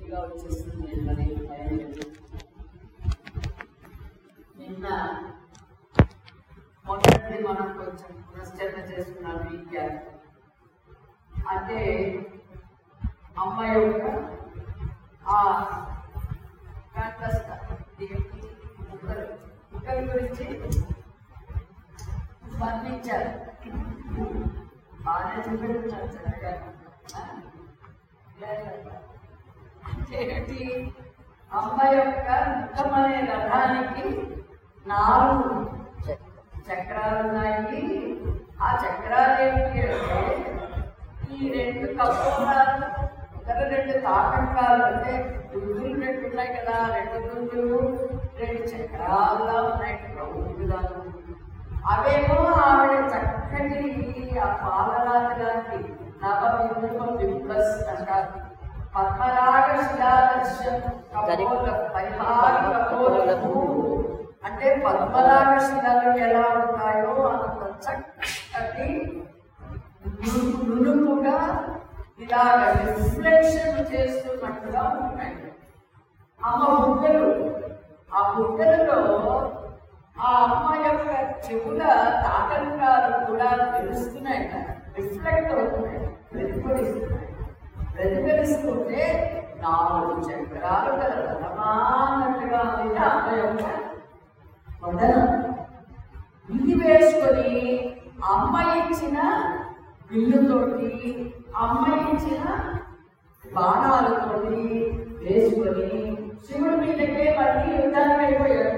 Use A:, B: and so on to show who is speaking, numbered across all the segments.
A: పూర్తిగా వచ్చేస్తుంది అనేది భయం లేదు. నిన్న మొదటిది మనం కొంచెం పునశ్చరణ చేసుకున్నాం. విద్య అంటే అమ్మ యొక్క ఆ కంఠస్థ ముక్కల గురించి వర్ణించారు. బాగానే చూపెడుతున్నారు చక్కగా. ఏంటి అమ్మ యొక్క ముఖం అనే రథానికి 4 చక్రాలు ఉన్నాయి. ఆ చక్రాలు ఏంటి అంటే ఈ 2 కపోలాలు, ఇతర 2 తాటంకాలు అంటే దుద్దులు 2 ఉన్నాయి కదా, 2 దుద్దులు 2 చక్రాలుగా ఉన్నాయి ప్రభుత్వాలు. అవేమో ఆవిడ చక్కటి ఆ పాలరాజానికి నవవిందుకం విప్లస్ అంటారు. పద్మరాగ శిలాదర్శం అంటే పద్మరాగ శిలలు ఎలా ఉంటాయో అంత చక్కటి నునుపుగా ఇలాగ రిఫ్లెక్షన్ చేస్తున్నట్టుగా ఉంటాయి అమ్మ బుగ్గలు. ఆ బుగ్గలలో ఆ అమ్మ యొక్క చెవుల తాటంకాలు కూడా తెలుస్తున్నాయట, రిఫ్లెక్ట్ అవుతున్నాయి, ప్రతిఫలిస్తున్నాయి. ప్రతిఫలిస్తుంటే 4 చక్రాలు గల రథమాన్నట్టుగా ఉంది అమ్మ యొక్క వదనం. ఇది వేసుకొని అమ్మ ఇచ్చిన విల్లుతోటి, అమ్మ ఇచ్చిన బాణాలతోటి వేసుకొని శివుడి మీదకే మళ్ళీ యుద్ధానికి వెళ్ళిపోయాడు.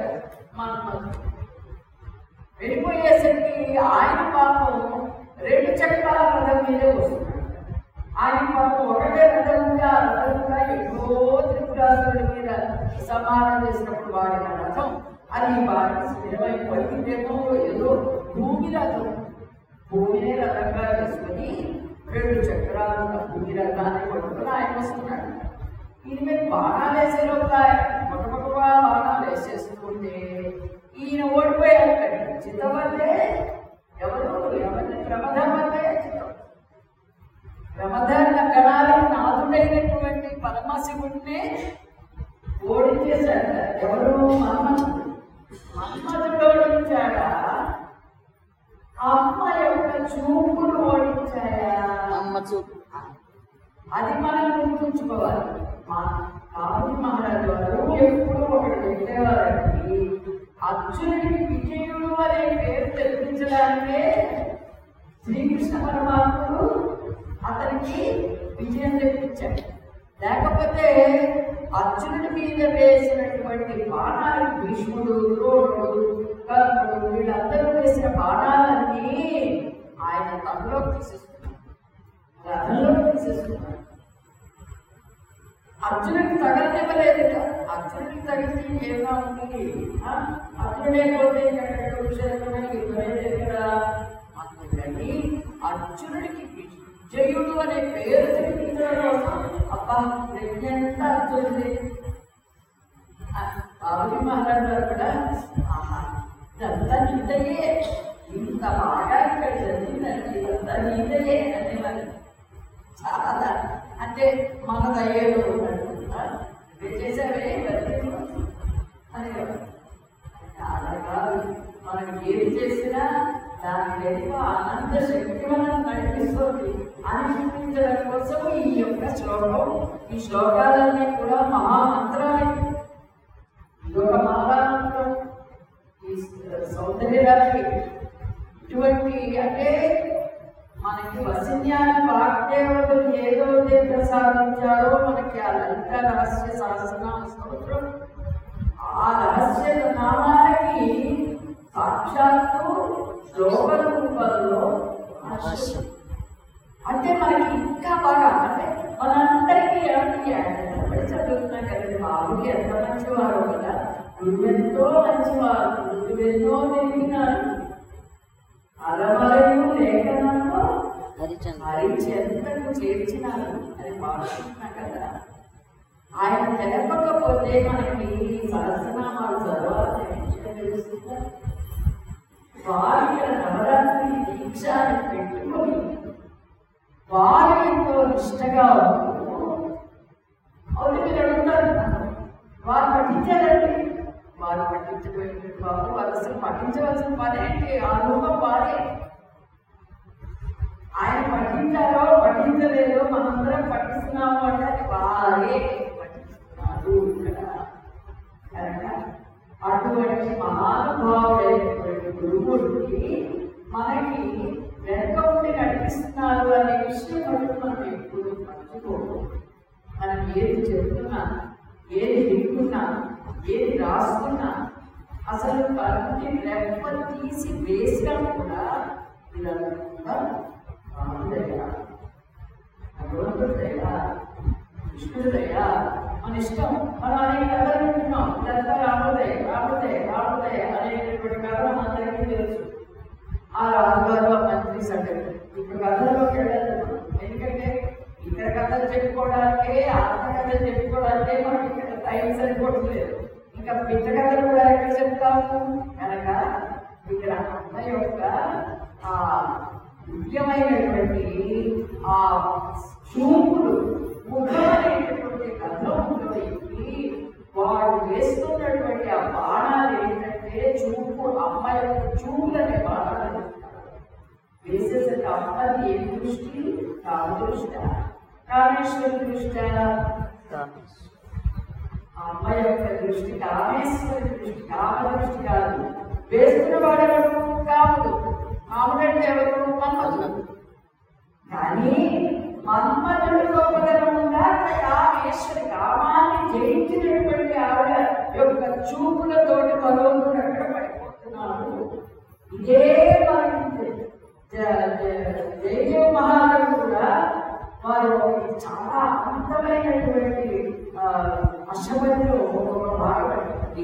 A: వెళ్ళిపోయేసరికి ఆయన పాపం 2 చక్రాల రథం మీదే వస్తున్నాడు. ఆయన పాపం ఒకటే రథంగా ఎన్నో త్రిపురాసుడి మీద సమానం చేసినప్పుడు వాడిన రథం అది వాడికి స్థిరమైపోయిందేమో. ఏదో భూమి రథం, భూమినే రథంగా వేసుకొని 2 చక్రాలు భూమి రథాన్ని పట్టుకుని ఆయన వస్తున్నాడు. ఈయన మీద బాణాలు వేసే లోపల మొట్టమొదటి బాణాలు వేసేస్తుంటే ఈయన ఓడిపోయాడు. చిత్తవల్లే ఎవరిని ప్రమదవల్లే ప్రమదాన గణాలకు నాథుడైనటువంటి పరమశివుడినే ఓడించేశాడు. ఎవరు? మన్మధుడు ఓడించాడా? అమ్మ యొక్క చూపులు ఓడించాయా?
B: అమ్మ చూపు.
A: అది మనం గుర్తుంచుకోవాలి. కాళీ మహారాజు వారు ఎప్పుడు ఒకటి పెట్టేవారండి, అర్జునుడికి విజయుడు అనే పేరు తెప్పించడానికే శ్రీకృష్ణ పరమాత్ముడు అతనికి విజయం తెప్పించాడు. లేకపోతే అర్జునుడి మీద వేసినటువంటి బాణాలకు భీష్ముడు, ద్రోణుడు, కర్ణుడు వీళ్ళందరూ వేసిన బాణాలన్నీ ఆయన తనలోకి తీసేసుకున్నాడు, రథంలోకి తీసేసుకున్నాడు. అర్జునుడికి తగలనివ్వలేదు. అర్జునుడికి తగిలితే ఏమైనా ఉంటుంది? అర్జునుడే పోతే కదా. అందుకని అర్జునుడికి విజయుడు అనే పేరు తెప్పించడం అబ్బా ప్రజ్ఞంతా అర్జునుడే. కాళీ మహారాజు గారు కూడా ఇదంతా నీదయే, ఇంత బాగా ఇక్కడ జరిగిందండి, ఇదంతా నీదయే అనేవారు. చాలా అంటే మన దయ్యేలో ఉన్నాడు చేసావే అనేవారు. చాలా కాదు, మనం ఏది చేసినా దాని వెనుక అనంత శక్తి మనం నడిపిస్తుంది అని చూపించడం కోసం ఈ యొక్క శ్లోకం, ఈ శ్లోకాలన్నీ కూడా మహామంత్రాలు. ఇదొక మహామంత్రం. ఈ సౌందర్యాలకి ఇటువంటి అంటే మనకి వసిన్యాన్ని వాగ్దేవతలు ఏదైతే ప్రసాదించారో మనకి ఆ లలిత రహస్య సహస్రనామ స్తోత్రం, ఆ రహస్య నామాలకి సాక్షాత్తు శ్లోక రూపంలో అంటే మనకి ఇంకా బాగా అంటే మనందరికీ ఎవరికి చదువుతున్నాం కదండి. బాబుకి ఎంత మంచివారు కదా, గురువు ఎంతో మంచివారు, గురువు ఎన్నో తెలిపినారు. అలవరము లేఖనంలో హరిచెంతకు చేర్చినారు అని భావిస్తున్నాం కదా. ఆయన తెలపకపోతే మనకి సహస్రనామాలు చదవాలని తెలుస్తుందా? వారు ఇక్కడ నవరాత్రి దీక్ష అని పెట్టుకొని వారు ఎంతో నిష్టగా అవుతుంది. పఠించవలసిన పని ఏంటి? ఆ రూపం వాడే. ఆయన పఠించారో పఠించలేదో మనందరం పఠిస్తున్నాము అంటే అది వారే పఠిస్తున్నారు ఇక్కడ కనుక అటువంటి మహానుభావుడైనటువంటి గురువుడికి మనకి వెనక ఉండి నడిపిస్తున్నారు అనే విషయం మనం ఎప్పుడు మర్చిపోము. మనం ఏది చెప్తున్నా, ఏది వింటున్నా, ఏది రాస్తున్నా, అసలు కళ్ళకి రెప్ప తీసి వేసినా కూడా ఇదంతా రాముడయ్యా, భగవంతుడయ్యా, కృష్ణుడయ్యా మన ఇష్టం. మనం అనేక కథలు వింటున్నాం, ఇదంతా రాముడయ్య రాముడయ్య రాముడయ్య అనేటటువంటి కథ అందరికీ తెలుసు. ఆ రాజుగారు ఆ మంత్రి సంగతి ఇప్పుడు కథల్లోకి వెళ్ళదు. ఎందుకంటే ఇక్కడ కథలు చెప్పుకోవడానికే, ఆత్మ కథలు చెప్పుకోవడానికే మనకి ఇక్కడ టైం సరిపోవట్లేదు. ఇంకా పిట్ట కథలు కూడా ఎక్కడ చెప్తాము కనుక ఇక్కడ అమ్మ యొక్క ఆ ముఖ్యమైనటువంటి ఆ చూపులు ముఖమైనటువంటి కథలోకి వాడు వేస్తున్నటువంటి ఆ బాణాలు ఏంటంటే చూపు, అమ్మ యొక్క చూపులనే బాణాలు వేసేసరికి అమ్మది ఏ దృష్టి? కామ దృష్ట, కామేశ్వరి దృష్ట. అమ్మ యొక్క దృష్టి కామేశ్వరి దృష్టి, కామ దృష్టి కాదు. వేస్తున్న వాడెవరు? కాముడు. కాముడంటే ఎవరు? మన్మధుడు. కానీ మన్మధుడు గొప్పతనంగా కామేశ్వరి, కామాన్ని జయించినటువంటి ఆవిడ యొక్క చూపులతోటి భగవంతుడు అక్కడ పడిపోతున్నాడు. ఇదే మనకి జయదేవ మహారాజు కూడా వారు చాలా అద్భుతమైనటువంటి అష్టపదిలో ఒక భాగం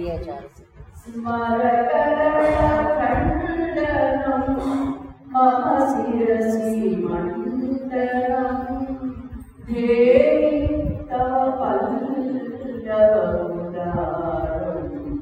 A: స్మరకరణం మమ శిరసి మండలం దేవి తవ పల్లవముదారం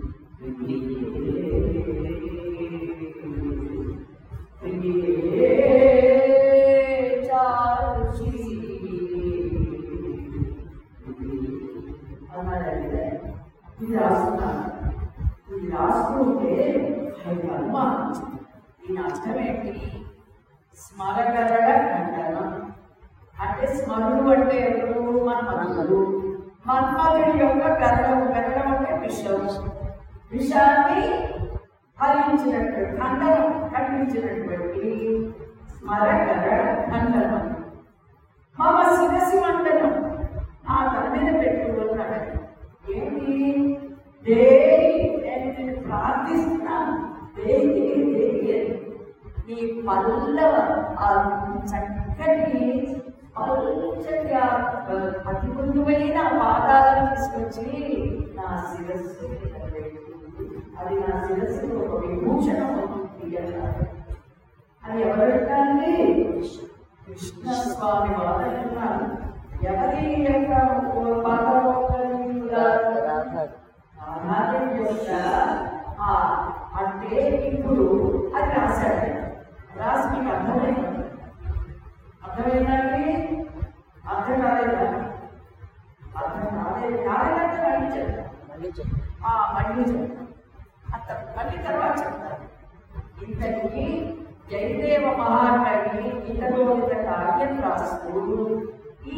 A: ఇది రాస్తున్నాను. ఇది రాసుకుంటే అనుమానం. దీని అర్థం ఏంటి? స్మరకరణ ఖండనం అంటే స్మరుడు అంటే ఎవరు? మన్మధుడు. మన్మధుడి యొక్క గరడం, గరడం అంటే విషం, విషాన్ని హరించినట్టు ఖండనం, ఖండించినటువంటి స్మరకరణ ఖండనం. మమ శిరసి మండలం, ఆ తల మీద పెట్టుకున్నాడు. ఏంటి? దేవి, నేను ప్రార్థిస్తున్నాను, దేవి దేవి నీ పల్లవ ఆ చక్కటి పల్చటి అతి మృదువైన పాదాలను తీసుకొచ్చి నా శిరస్సు అది నా శిరస్సులో ఒక విభూషణం అవుతుంది అన్నారు. అది ఎవరంటే కృష్ణస్వామి వారు అంటున్నారు. ఎవరి యొక్క అంటే ఇప్పుడు అది రాశాడు. రాసి మీకు అర్థమైంది. అర్థమైందండి? అర్థం కాలేదా? అర్థం కాలేదు. కాలేదంటే మళ్ళీ చెప్తాను. మళ్ళీ చెప్తాను. మళ్ళీ తర్వాత చెప్తాను. ఇంతకీ జయదేవ మహాకవి ఇతరోహిత కార్యం రాస్తూ ఈ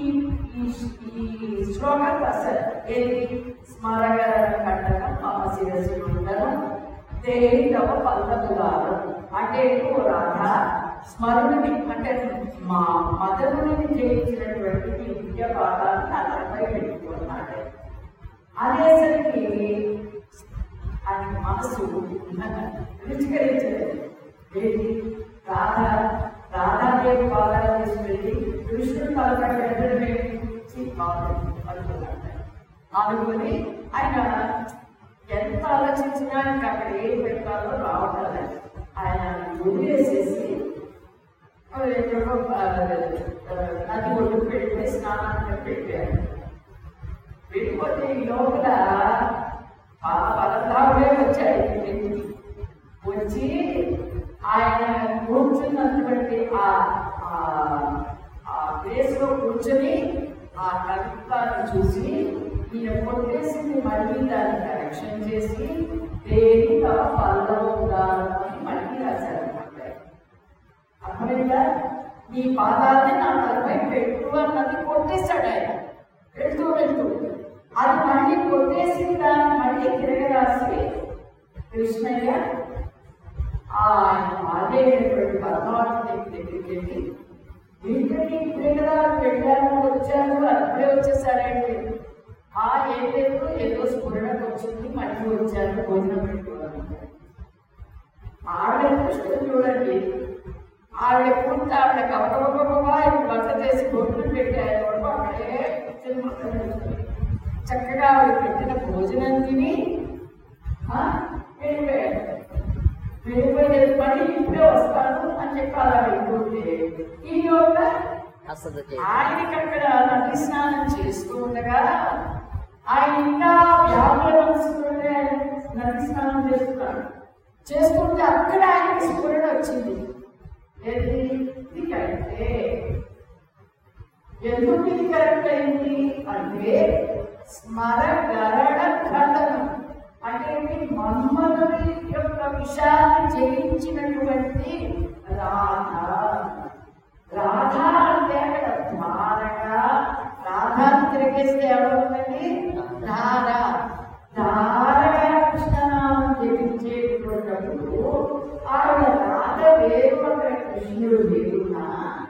A: శ్లోకం రాశారు. ఏది? స్మరకరణ ఖండనం మమ శిరసి మండలం దేవి తవ పల్లవుదారం అంటే రాధ స్మరుడిని అంటే మా మదనుడిని జయించినటువంటి ఈ విద్య పాఠాన్ని నా తలపై పెట్టుకున్నాడు అనేసరికి ఆయన మనసు రుచికరించలేదు. ఏది? రాధాదేవి పాదాలు తీసుకెళ్ళి కృష్ణుడు తలపై పెట్టడం అనుకుని ఆయన ఎంత ఆలోచించినా ఇంకా అక్కడ ఏం పెట్టాలో రావట్లేదు. ఆయన వదిలేసేసి ఎక్కడో నది ఒడ్డుకు వెళ్ళిపోయి స్నానానికి పెట్టారు. వెళ్ళిపోతే ఈ లోపల బలరాముడే వచ్చాడు. వచ్చి ఆయన కూర్చున్నటువంటి ఆ ప్లేస్ లో కూర్చొని ఆ కవిత్వాన్ని చూసి ఈయన కొట్టేసింది మళ్ళీ దాన్ని కరెక్షన్ చేసి దేవి తవ పల్లవం అర్థమైందా? నీ పాదాలని నా తలపై పెట్టు అన్నది కొట్టేశాడు ఆయన వెళ్తూ వెళ్తూ. అది మళ్ళీ కొట్టేసిన దాన్ని మళ్ళీ తిరగరాసి కృష్ణయ్య ఆయన ఆదేటువంటి పరమాత్మ దగ్గరికి వెళ్ళి ఇంటికి ఇప్పుడే కదా వెళ్ళాను వచ్చాను అప్పుడే వచ్చేసారండి. ఏం లేదు, ఏదో స్ఫురణకు వచ్చింది, మళ్ళీ వచ్చాను భోజనం పెట్టుకోవాలి. ఆవిడ కృష్ణుడు చూడండి, ఆవిడ పూర్తి ఆవిడ కవటబా వంట చేసి భోజనం పెట్టారు. అక్కడే చక్కగా ఆవిడ పెట్టిన భోజనం తిని వెళ్ళిపోయేది. మళ్ళీ ఇప్పుడే వస్తాను అని చెప్పి అలా వెళ్ళిపోతే ఈ యొక్క ఆయనకి అక్కడ నది స్నానం చేస్తూ ఉండగా ఆయన ఇంకా వ్యాపార మనసుకుంటే ఆయన నది స్నానం చేస్తుంటే అక్కడ ఆయనకి స్ఫురణ వచ్చింది. ఏది ఇది కరెక్టే. ఎందుకు ఇది కరెక్ట్ అయింది అంటే స్మరగరణ ఖండనం అంటే మన్మధుడి యొక్క విషయాన్ని జయించినటువంటి రాధ అంటే అక్కడ ధారగా రాధాన్ని తిరిగేస్తే ఎవరుందండి? ధారగా కృష్ణనామం జపించేటప్పుడు ఆవిడ రాధ వేరు, అక్కడ కృష్ణుడు వేరున్నా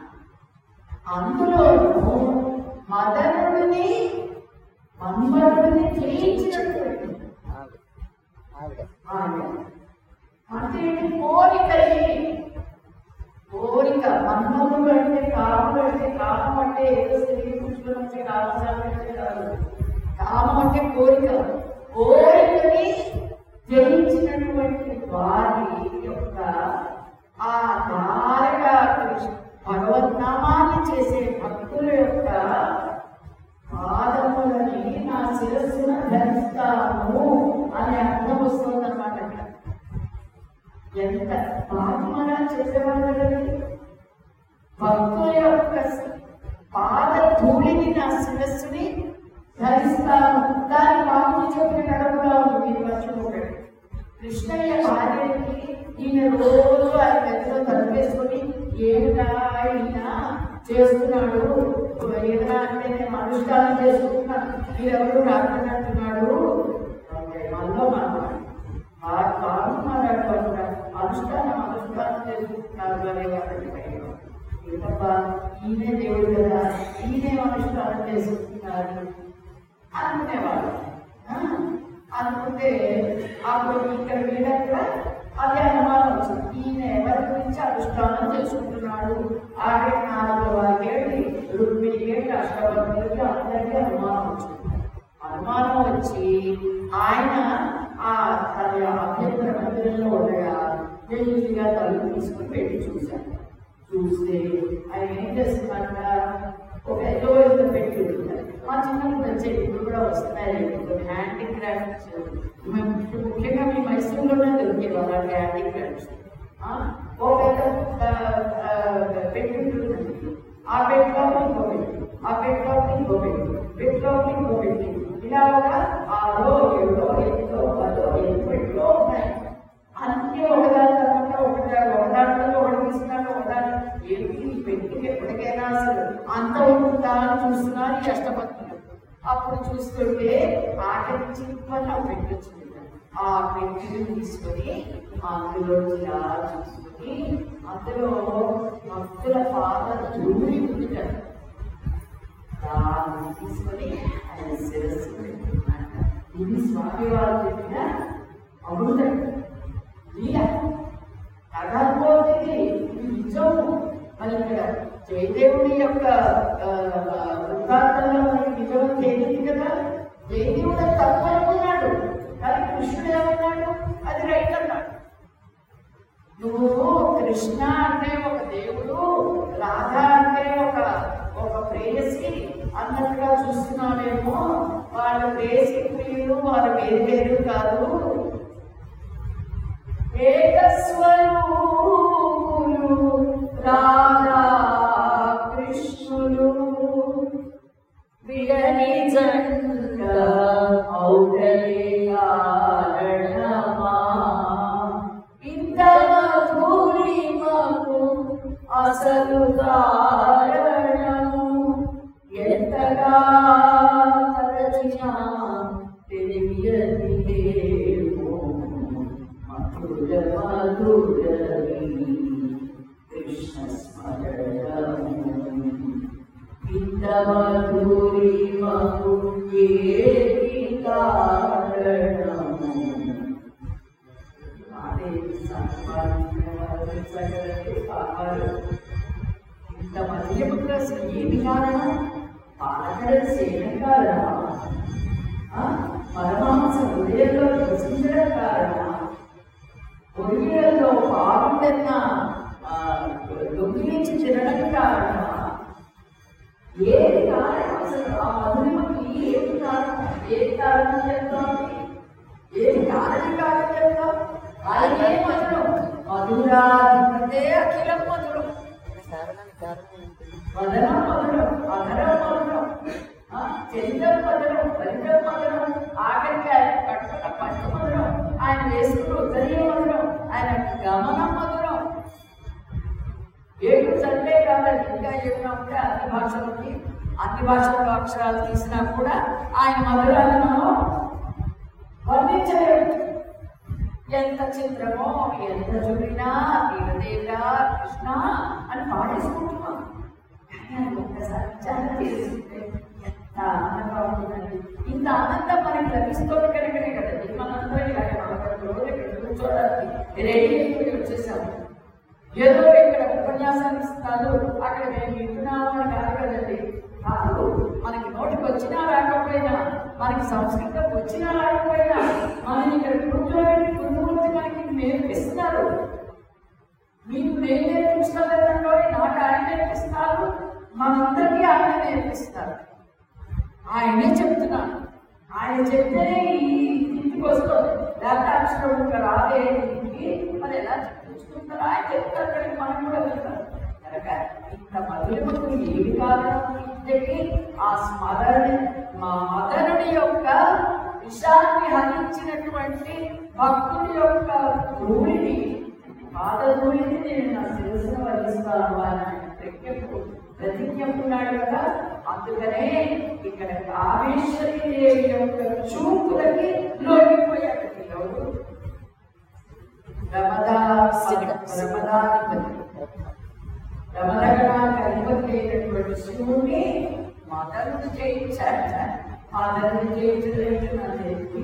A: అందులోనూ మదనుడిని మన్మధుడిని జయించినటువంటి అంటే కోరిక మన్మధుడు అంటే కామం అంటే ఏదో స్త్రీ పురుషులు అంటే కామశాలంటే కాదు. కామం అంటే కోరికని జయించినటువంటి వారి యొక్క ఆ ధారగా భగవద్నామాన్ని చేసే భక్తుల యొక్క పాదములని నా శిరస్సును ధరిస్తాను అనే అర్థం వస్తుందన్నమాట. ఎంత మహాత్మగా చెప్పేవాళ్ళు కదండి. భక్తుల యొక్క పాద ధూళిని నా శిరస్సుని ధరిస్తాను. దాని బాబు చెప్పిన నడవగా ఉంది. మీరు మర్చిపోకండి. కృష్ణయ్య భార్యకి ఈయన రోజు ఆయన పెద్దలో తలపేసుకొని ఏమిటా ఆయన చేస్తున్నాడు, ఏదైనా అంటే నేను అనుష్ఠానం చేసుకుంటున్నాను, మీరెవరు రాకున్నట్టున్నాడు. మనలో అనుష్ఠానం చేసుకుంటున్నారు అనేవాళ్ళకి తప్ప ఈయనే దేవుడు కదా, ఈయనే అనుష్ఠానం చేసుకుంటున్నారు అనుకునేవాళ్ళు. అనుకుంటే అప్పుడు ఇక్కడ వీడక్కడ అదే అనుమానం వచ్చింది. ఈయన ఎవరి గురించి అనుష్ఠానం చేసుకుంటున్నాడు? 6 రుక్మిణికి అష్టవర్ణులకి అందరికీ అనుమానం వచ్చింది. అనుమానం వచ్చి ఆయన తన అభ్యంతర మందిరంలో ఉండగా నెమ్మదిగా తలుపు తీసుకుని పెట్టి చూశాను. చూస్తే ఆయన ఏం చేస్తున్నారంట, ఒక ఏదో పెట్టి ఉంటుంది. మా చిన్నప్పుడు వచ్చే ఇప్పుడు కూడా వస్తున్నాయి కొన్ని హ్యాండీక్రాఫ్ట్స్. ముఖ్యంగా మీ మైసూరులోనే దొరికేవారు అలాంటి హ్యాండీక్రాఫ్ట్స్. ఒక పెట్టి ఉంటుంది. ఆ పెట్టిలో ఇంకో పెట్టి, ఆ పెట్టిలో ఇంకో పెట్టి, పెట్టిలో ఇంకో పెట్టి, ఇలా ఒక 6, 7, 8, 10 పెట్టిలో ఉన్నాయి. అన్నీ ఒకదాని తర్వాత ఒకదాంట్లో ఒకటి తీసుకున్నాక ఒకదాని ఏంటి పెట్టుకి ఎప్పటికైనా అసలు అంత ఉంటుందా అని చూస్తున్నారు కష్టపడుతున్నారు. అప్పుడు చూస్తుంటే ఆఖరి చిప్పని ఆ పెట్టి వచ్చింది. ఆ పెట్టిని తీసుకొని అందులో ఇలా చూసుకొని అందులో భక్తుల పాద ధూళి ఉంది కదా, దాన్ని తీసుకొని ఆయన శిరస్సు పెట్టుకున్నాక ఇది స్వామి వారు చెప్పిన అమృతం లీల కథపోతుంది. ఇది నిజము. మరి ఇక్కడ జయదేవుడి యొక్క వృత్తాంతంలో మనకి నిజం తెలియదు కదా. జయదేవుడు తప్పు అనుకున్నాడు, కానీ కృష్ణుడు ఏమన్నాడు? అది రైట్ అన్నాడు. నువ్వు కృష్ణ అంటే ఒక దేవుడు, రాధ అంటే ఒక ప్రేయసి అన్నట్టుగా చూస్తున్నావేమో. వాళ్ళ ప్రేయసి ప్రియులు వాళ్ళు వేరు వేరు కాదు, ఏకస్వరూపులు రాధా కృష్ణులు విడని జంట ఔడలేయారణమా ఇంత మధురిమకు అసలు కారణము ఎంతగా తలచినా తెలియదేమో మధుర మధురవి కృష్ణ స్మరణము ఇంత మధురిమకు ఏది కారణము ఇంత మధ్యముకు అసలు ఏమి కారణం? పాలకడ చేయడం కారణమా? పరమాంస హృదయంలో ప్రసించడం కారణమా? పొడిలో పాలున్న దొంగిలించి తినడం కారణమా? ఏది కారణం? అసలు ఆ మధురిమకి ఏది కారణం? ఏది కారణం చెప్తాం? ఏది కారణం కారణం చెప్తాం? ఆయనే మధురం. మధురాధిపతే అఖిలం మధురం. వదనం మధురం, అధరం మధురం, చరితం మధురం, ఫలితం మధురం, ఆఖరికి ఆయన కట్టుకున్న పట్టు మధురం, ఆయన వేసుకున్న ఉత్తరీయ మధురం, ఆయన గమనం మధురం. ఏడు చదివే కాదని ఇంకా ఏమైనా ఉంటే అన్ని భాషల్లో అక్షరాలు తీసినా కూడా ఆయన మధురాలను వర్ణించలేము. ఎంత చిత్రమో, ఎంత చూడినా తీరదేగా కృష్ణ అని పాడేసుకుంటున్నాం. కానీ ఒక్కసారి చాలా తెలుసుకుంటే ఎంత ఆనందంగా ఉంటుందండి. ఇంత ఆనందం మనకి లభిస్తుంది కనుకనే కదండి మనందరూ ఇలాగ 40 రోజులు ఇక్కడ కూర్చోడానికి రెడీ అయిపోయి వచ్చేసాము. ఏదో ఇక్కడ ఉపన్యాసాలు ఇస్తారు, అక్కడ మేము వింటున్నాము అని కాదు కదండి. కాదు, మనకి నోటికి వచ్చినా రాకపోయినా, మనకి సంస్కృతం వచ్చినా రాకపోయినా, మనం ఇక్కడ కూర్చోబెట్టి గురుమూర్తి మనకి నేర్పిస్తున్నారు. మీకు నేను నేర్పించలేదండో, నాకు ఆయన నేర్పిస్తున్నారు, మనందరికీ ఆయన నేర్పిస్తారు. ఆయనే చెప్తున్నాను. ఆయన చెప్తేనే ఈ ఇంటికి వస్తుంది. లేకపోతే అక్షరం ఇంకా రాదే ఇంటికి మరి ఎలా చెప్పించుకుంటారా? ఆయన చెప్తారు కానీ మనం కూడా వెళ్తాం కనుక ఇంత మధురముకు ఏమి కారణం? ఇంతకి ఆ స్మరణ మా మదనుడి యొక్క విషాన్ని హరించినటువంటి భక్తుడి యొక్క ధూళిని, పాదధూళిని నేను నా శిరస్సును వహిస్తాను అని ఆయన ప్రతిజ్ఞకున్నాడు కదా. అందుకనే ఇక్కడ కామేశ్వరి దేవి యొక్క చూపులకి లొంగిపోయాడు. ఎవరు? రమణగణానికి అధిపతి అయినటువంటి శివుడిని మదనుడు చేయించాట. మదనుడు చేయించలేదని చెప్పి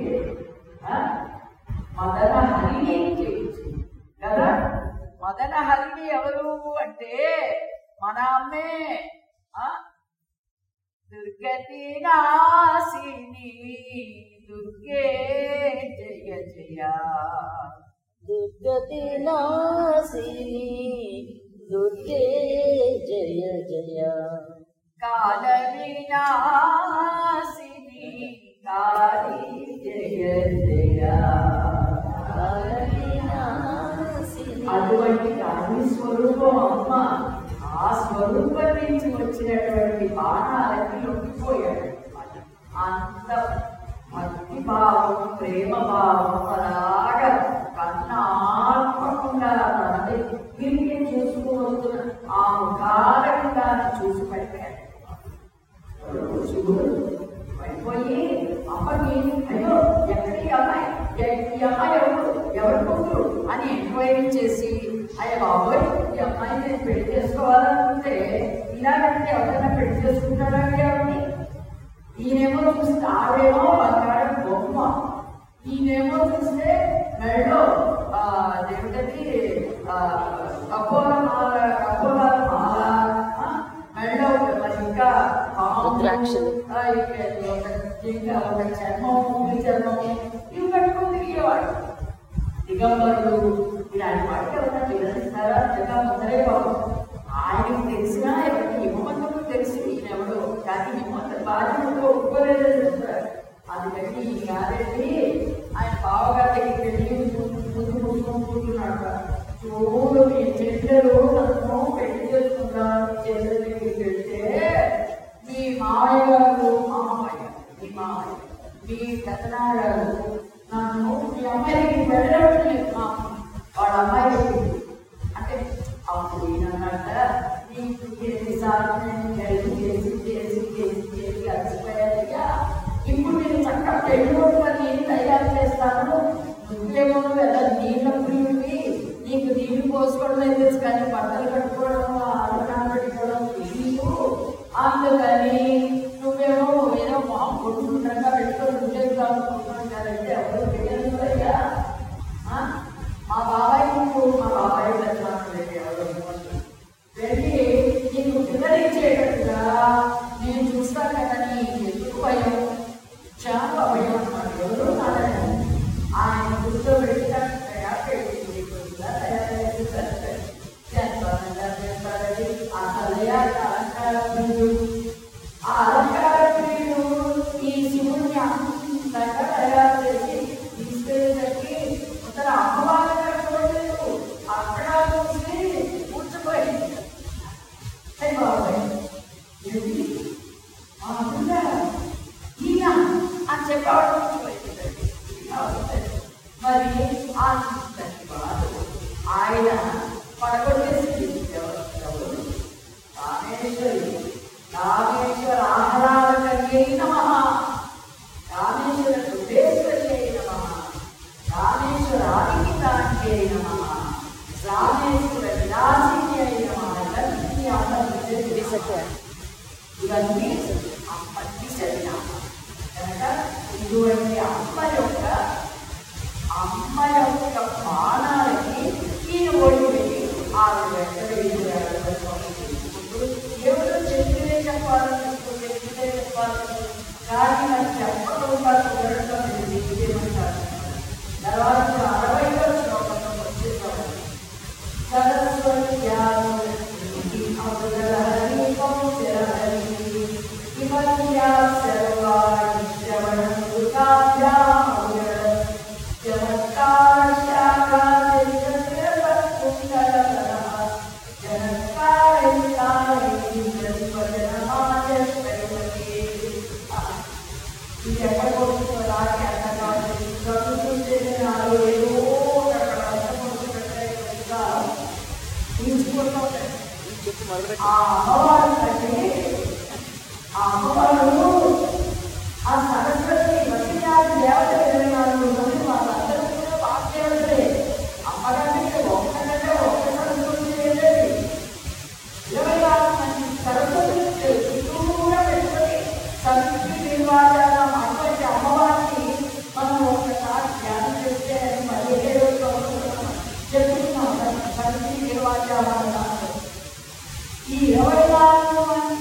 A: మదన హరిని చేయించింది కదా. మదన హరిని ఎవరు అంటే మన అమ్మే. దుర్గతి నాశిని దుర్గే జయ జయ.
B: దుర్గతి నాశిని దుర్గే జయ జయ.
A: కాల వినాశిని కాళీ జయ జయ. అటువంటి కాళీ స్వరూపం అమ్మ. ఆ స్వరూపం నుంచి వచ్చినటువంటి బాణాలకి లొంగిపోయాడు. అంత భక్తి భావం, ప్రేమ భావం అలాగా కన్నాత్మకుండా తన దగ్గరికి చూసుకువస్తున్న ఆ ముఖాలను దాన్ని చూసి పడిపోయాడు. శివుడు పడిపోయి అమ్మకి అయ్యో ఎక్కడి అమ్మాయి, ఈ అమ్మాయి ఎవరు కూతురు అని ఎంక్వైరీ చేసి అయ్యా బాబోయ్ ఈ అమ్మాయి నేను పెళ్లి చేసుకోవాలనుకుంటే ఇలాగంటే ఎవరైనా పెళ్లి చేసుకుంటారండి ఆవిడని. ఈయనేమో చూస్తే ఆవిడేమో బంగారం బొమ్మ, ఈయనేమో చూస్తే మెడలో అదేమిటది కపోలాల మాల, మెడలో మరి ఇంకా ఇంకా ఒక చర్మం, చర్మం ఇవి కట్టుకుని తిరిగేవాడు. దిగంబరుడు ఇలాంటి వాటికి ఎవరైనా వివరిస్తారా? నిజంగా ముందరే బాబు ఆయనకు తెలిసినా ఎవరికి హిమవంతుడు తెలిసి ఈయనెవడు, కానీ హిమవంతుడు బాధ్యతతో ఒప్పుకోలేదని చెప్తారు. అందుకని ఈ గారెడ్డి ఆయన బావగారి దగ్గరికి వెళ్ళి ముందు కూర్చుకుంటున్నాడు. చూడు మీ చెల్లెలు నన్ను పెళ్లి చేసుకుంటాను, మీ చెల్లెల దగ్గరికి వెళ్తే మీ మామయ్య గారు, మీ మామయ్య, మీ పెద్దనాడు నన్ను మీ అమ్మాయికి వెళ్ళడం లేదు. వాళ్ళ అమ్మాయి అంటే ఆ అప్పుడు ఈయనన్నట్ట నీకు ఎన్నిసార్లు నేను హెల్ప్ చేసి చేసి చేసి చేసి అలసిపోయాలిగా, ఇప్పుడు నేను చక్కగా పెళ్ళిగా నేను తయారు చేస్తాను, నువ్వేమో ఎలా నీళ్ళ పురివి, నీకు నీళ్లు పోసుకోవడమే తెలుసు కానీ బట్టలు కట్టుకోవడం ఆలోచన పెట్టుకోవడం నీళ్ళు, అందుకని నువ్వేమో ఏదో మా కొట్టుకుంటాగా పెట్టుకొని ఉండేది అనుకుంటున్నాను కదంటే ఎవరు తెలియదు అయ్యా. మా బాబాయ్ మా బాబాయ్ ఎవరు వెళ్ళి నీకు వివరించేటట్టుగా నేను చూస్తాను కదా, నీ ఎందుకు భయం, చాలా భయం అన్నమాట. ఎవరు నారాయణ ఆయన గుర్తు పెట్టారు ఆ అలంకార ప్రియుడు ఈ శివుడిని అందంగా తయారు చేసి తీసుకెళ్ళి ఒకరు అమ్మవారి చూడలేదు, అక్కడ చూసి కూర్చుపోయింది. అయ్యి బాబాయ్ ఈయన అని చెప్పేవాడు కూర్చుపోయింది. మరి ఆ ఆయన పడగొట్టేసి రామేశ్వరి రామేశ్వర ఆహ్లాదకర్యై నమః, రామేశ్వర సురేశ్వర్యై నమః, రామేశ్వర ఆదికాంత్యై నమః, రామేశ్వర విలాసిన్యై నమః. ఇవన్నీ అమ్మకి శరీరం కనుక ఇటువంటి అమ్మ యొక్క బాణాలకి ఈయన ఓడిపోయి ఆవిడ వెంట ఎవరు చెప్పినే చెప్పాలనుకుంటే చెప్పినే చెప్పాలను కానీ నాకు చెప్పకుండా చూడటం ఏమంటారు. తర్వాత 60వ శ్లోకంలో వచ్చేసాడు. సరస్వతి అమ్మవారు ఆ సరస్వతి వసీయాది దేవత 24 మంది వాళ్ళందరూ కూడా వాక్యాలే. అమ్మగారికి ఒక్కటంటే ఒక్క సరస్వతి వెళ్ళేది 24 మంది సరస్వతి చుట్టూగా పెట్టుకొని సరస్వతి నిర్వాహణ అటువంటి అమ్మవారిని మనం ఒకసారి ధ్యానం చేస్తే 17 సంవత్సరాలు చెప్తున్నాం. సరస్వతి నిర్వాహణ ఈ 24 మంది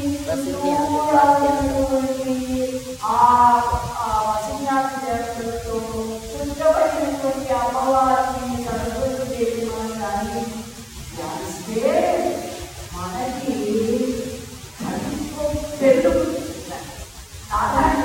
A: వసీయాది దేవతలతో శుద్ధమైనటువంటి అమ్మవారిని సరస్వతి దేవి మనం కానీ ధ్యానిస్తే మనకి పెళ్ళు సాధారణ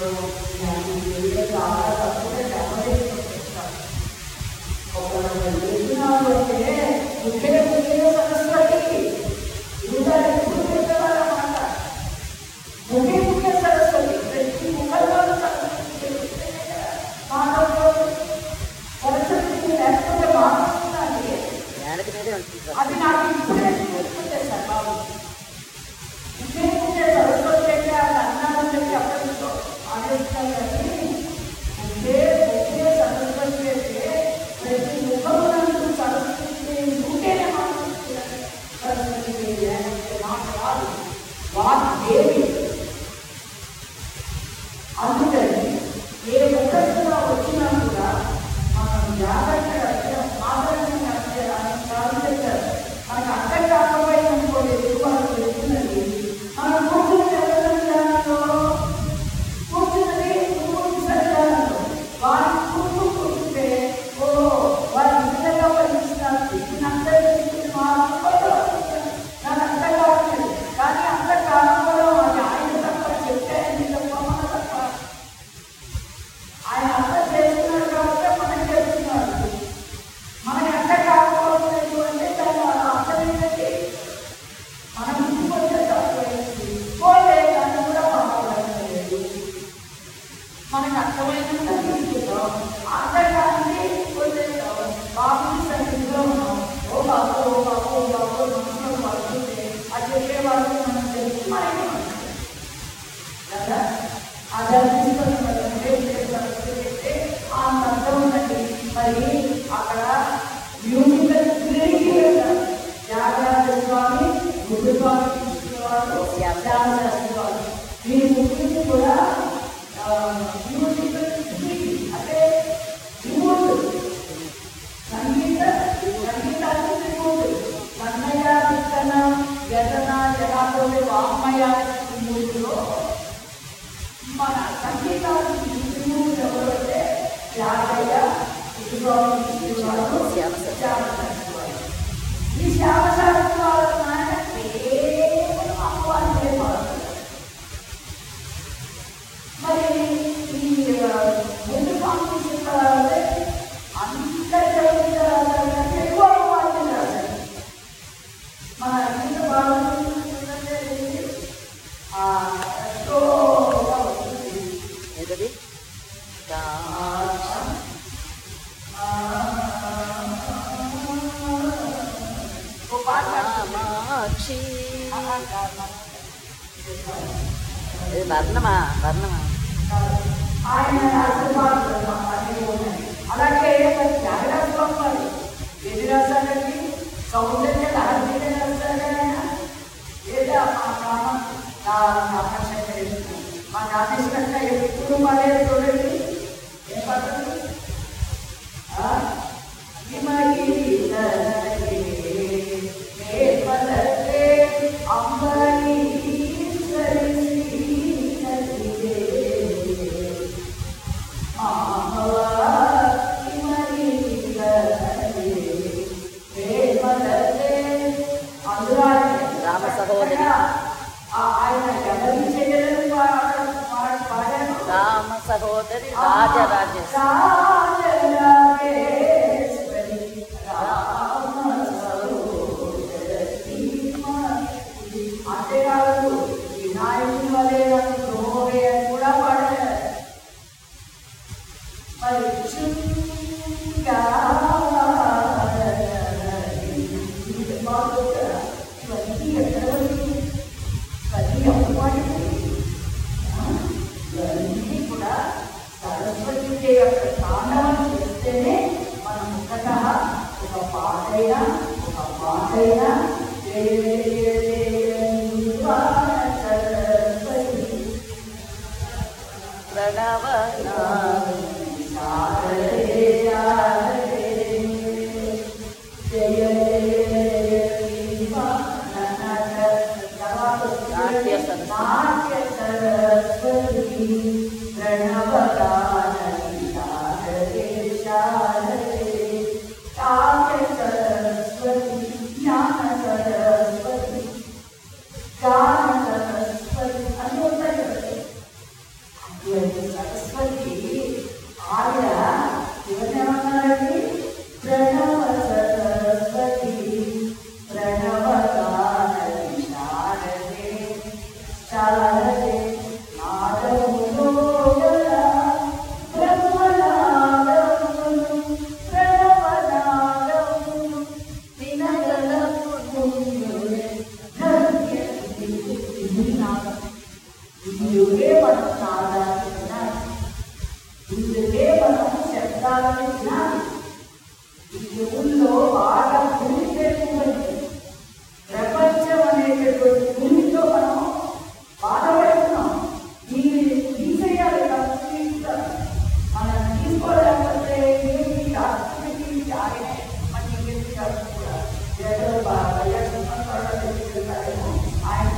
A: చాలా తక్కువ గమనిస్తాం. ఒకవేళ ఎదుగుతున్నాడు అంటే ముఖ్య సరస్వతి ఎప్పుడు పెట్టవాలన్నమాట. ముఖ్య సరస్వతి ప్రతి ముఖంలో సరస్వతి సరస్వతి లేకపోతే మాట్లాడుతుంది. అది నాకు ఇప్పుడే సార్ బాబు ముఖ్య సరస్వతి అంటే అది అన్నాడు చెప్పి అప్పటితో ఆలోచిస్తాను. కానీ ముఖ్య సరస్వతి అంటే ప్రతి ముఖంలో సరస్వతి ఉంటేనే మాట్లాడుతుంది. సరస్వతి మాట రాదు, వాటి ఏమి. అందుకని ఏ ముఖంగా వచ్చినా కూడా మనం జాగ్రత్తగా మాట్లాడుతున్నారు. మనకు అర్థం కాకపోయిందనుకోండి, వాళ్ళు చెప్తున్నది మనం కూర్చుని కూర్చున్నది సరిదానంలో వాళ్ళు కూర్చుంటే ఓ వాళ్ళు నిజంగా పరిస్థితున్నారు. నాకు అర్థం కావట్లేదు. కానీ అర్థం కాకపోవడం అది ఆయన తప్ప చెప్పాయని తప్ప మన తప్ప. ఆయన అర్థం చేస్తున్నాడు కాబట్టి మనం చేస్తున్నాడు. మనకి అర్థం కాకపోవట్లేదు అంటే దాని అర్థం ఏంటంటే మనం ఇంటికి వచ్చే తప్పలేదు పోలే దాన్ని కూడా మాట్లాడలేదు. మనకు అర్థమైనంత తీసుకుంటాం, అర్థం కానీ వదిలేస్తాం. బాబుని సరిగ్గా ఉన్నాం. ఓ బాబు ఓ బాబు ఓ బాబు మనసులో పడుతుంటే అది చెప్పేవాళ్ళు మనం తెలిసి మనకి కదా అది అనిపిస్తుంది. ఆ అర్థం ఉన్నది. మరి అక్కడ మ్యూజికల్ క్లినిక్ త్యాగరాజ స్వామి, గురు స్వామి తీసుకునేవాళ్ళు, త్యాగరాజ స్వామి వీరి ముఖ్యంగా కూడా మ్యూజికల్ క్లినిక్ అంటే రిమోట్ సంగీతానికి రిమోట్ కన్నయ్య విత్తన వ్యసన జలాపోతే వామయ్య మూడులో మన సంగీతానికి రిమోట్ ఎవరైతే త్యాగయ్య ఈ శ్యామశాస్త్రి వాళ్ళ నాయన కేవలం అమ్మవారికే పాడుతుంది. మరి ఈ ముందు కాంపిటీషన్ అందరి చదివించాలంటే ఎక్కువ అమ్మవారికి రాశారు. మన గీత బాగుంది
B: వర్ణమా వర్ణమా
A: ఆయన అలాగే త్యాగరాజ స్వామి వారు ఎన్ని రాశారండి? సౌందర్య లహరి రాశారు కదా. లేదా మా నాగేశ్వరంగా ఎప్పుడు పడేది చూడండి. ఏం పడుతుంది?
B: రామ సహోదరి
A: ఆయన ఎవరి చేయలేదు పాడారు.
B: రామ సహోదరి రాజరాజేశ్వరి
A: అంతేకాదు వినాయకుని వలె నోరే అని కూడా పాడారు. మరి ఇవన్నీ ఎక్కడ ఇవన్నీ కూడా సరస్వతి దేవి యొక్క తాండవం చేస్తేనే మనం ముఖతః ఒక పాటైనా నాట్య సరస్వతి ప్రణవగానని కావ్య సరస్వతి జ్ఞాన సరస్వతి గాన సరస్వతి అని ఉంటాయి కదా. అటువంటి వినాలి వినాలి. ఈ ఊళ్ళో బాగా భూమి ఎక్కువైంది. ప్రపంచం అనేటటువంటి భూమితో మనం బాధపడుతున్నాం. దీన్ని తీసేయాలి కంప్లీట్గా. మనం తీసుకోలేకపోతే ఏంటి యాక్టివిటీ ఆయనే మన ఇంటికి కూడా ఏదో ఆయన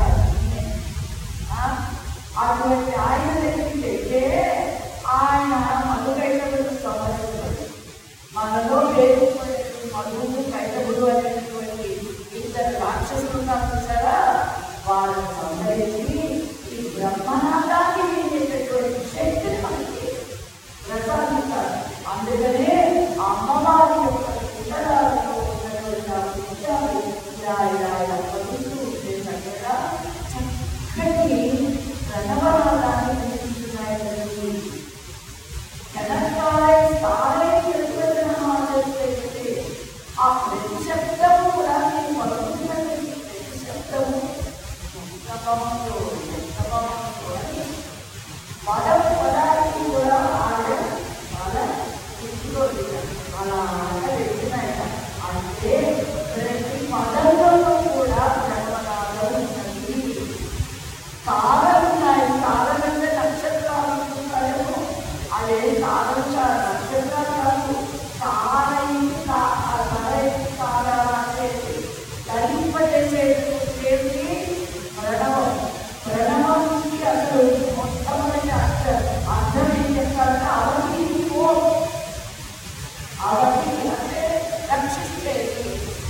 A: అటువంటి ఆయన దగ్గరికి ఆయన మధుకైతవుడు సంబంధించాడు. మనలో వేరుకునేటువంటి మధువు కైతవుడు అనేటువంటి ఇద్దరు రాక్షసులు ఉన్నారు చూసారా, వాళ్ళని సంబంధించి ఈ బ్రహ్మనాథాన్ని వినేటటువంటి శక్తిని మనకి ప్రసాదిస్తారు. అందుకనే అమ్మవారి యొక్క కుండలాలలో ఉన్నటువంటి ఆ విషయాలు ఇలా పలుకుతూ ఉంటే చక్కగా చక్కటి ప్రణవనాదాన్ని వినిపిస్తున్నాయి. కనకాయ తారై తెలుగుతే ఆ ప్రతి శబ్దము కూడా నేను పలుకుతున్నటువంటి ప్రతి శబ్దము ఎంతభావంతో అని పదానికి కూడా ఆయన చాలా దృష్టిలో అలా వెళ్తున్నాయట. అంటే ప్రతి పదంలో కూడా ప్రణవనాదం ఉన్నది. తారలు ఉన్నాయి. తారలంటే నక్షత్రాలు అనుకుంటారేమో, అదే తారలు నక్షత్రాలు కాదు. తార అంటే ధరింపజేసేది ప్రణవం. ప్రణవం నుంచి అసలు మొట్టమొదటి అర్థం ఏం చెప్తారంటే అవధి అవధి అంటే రక్షించేది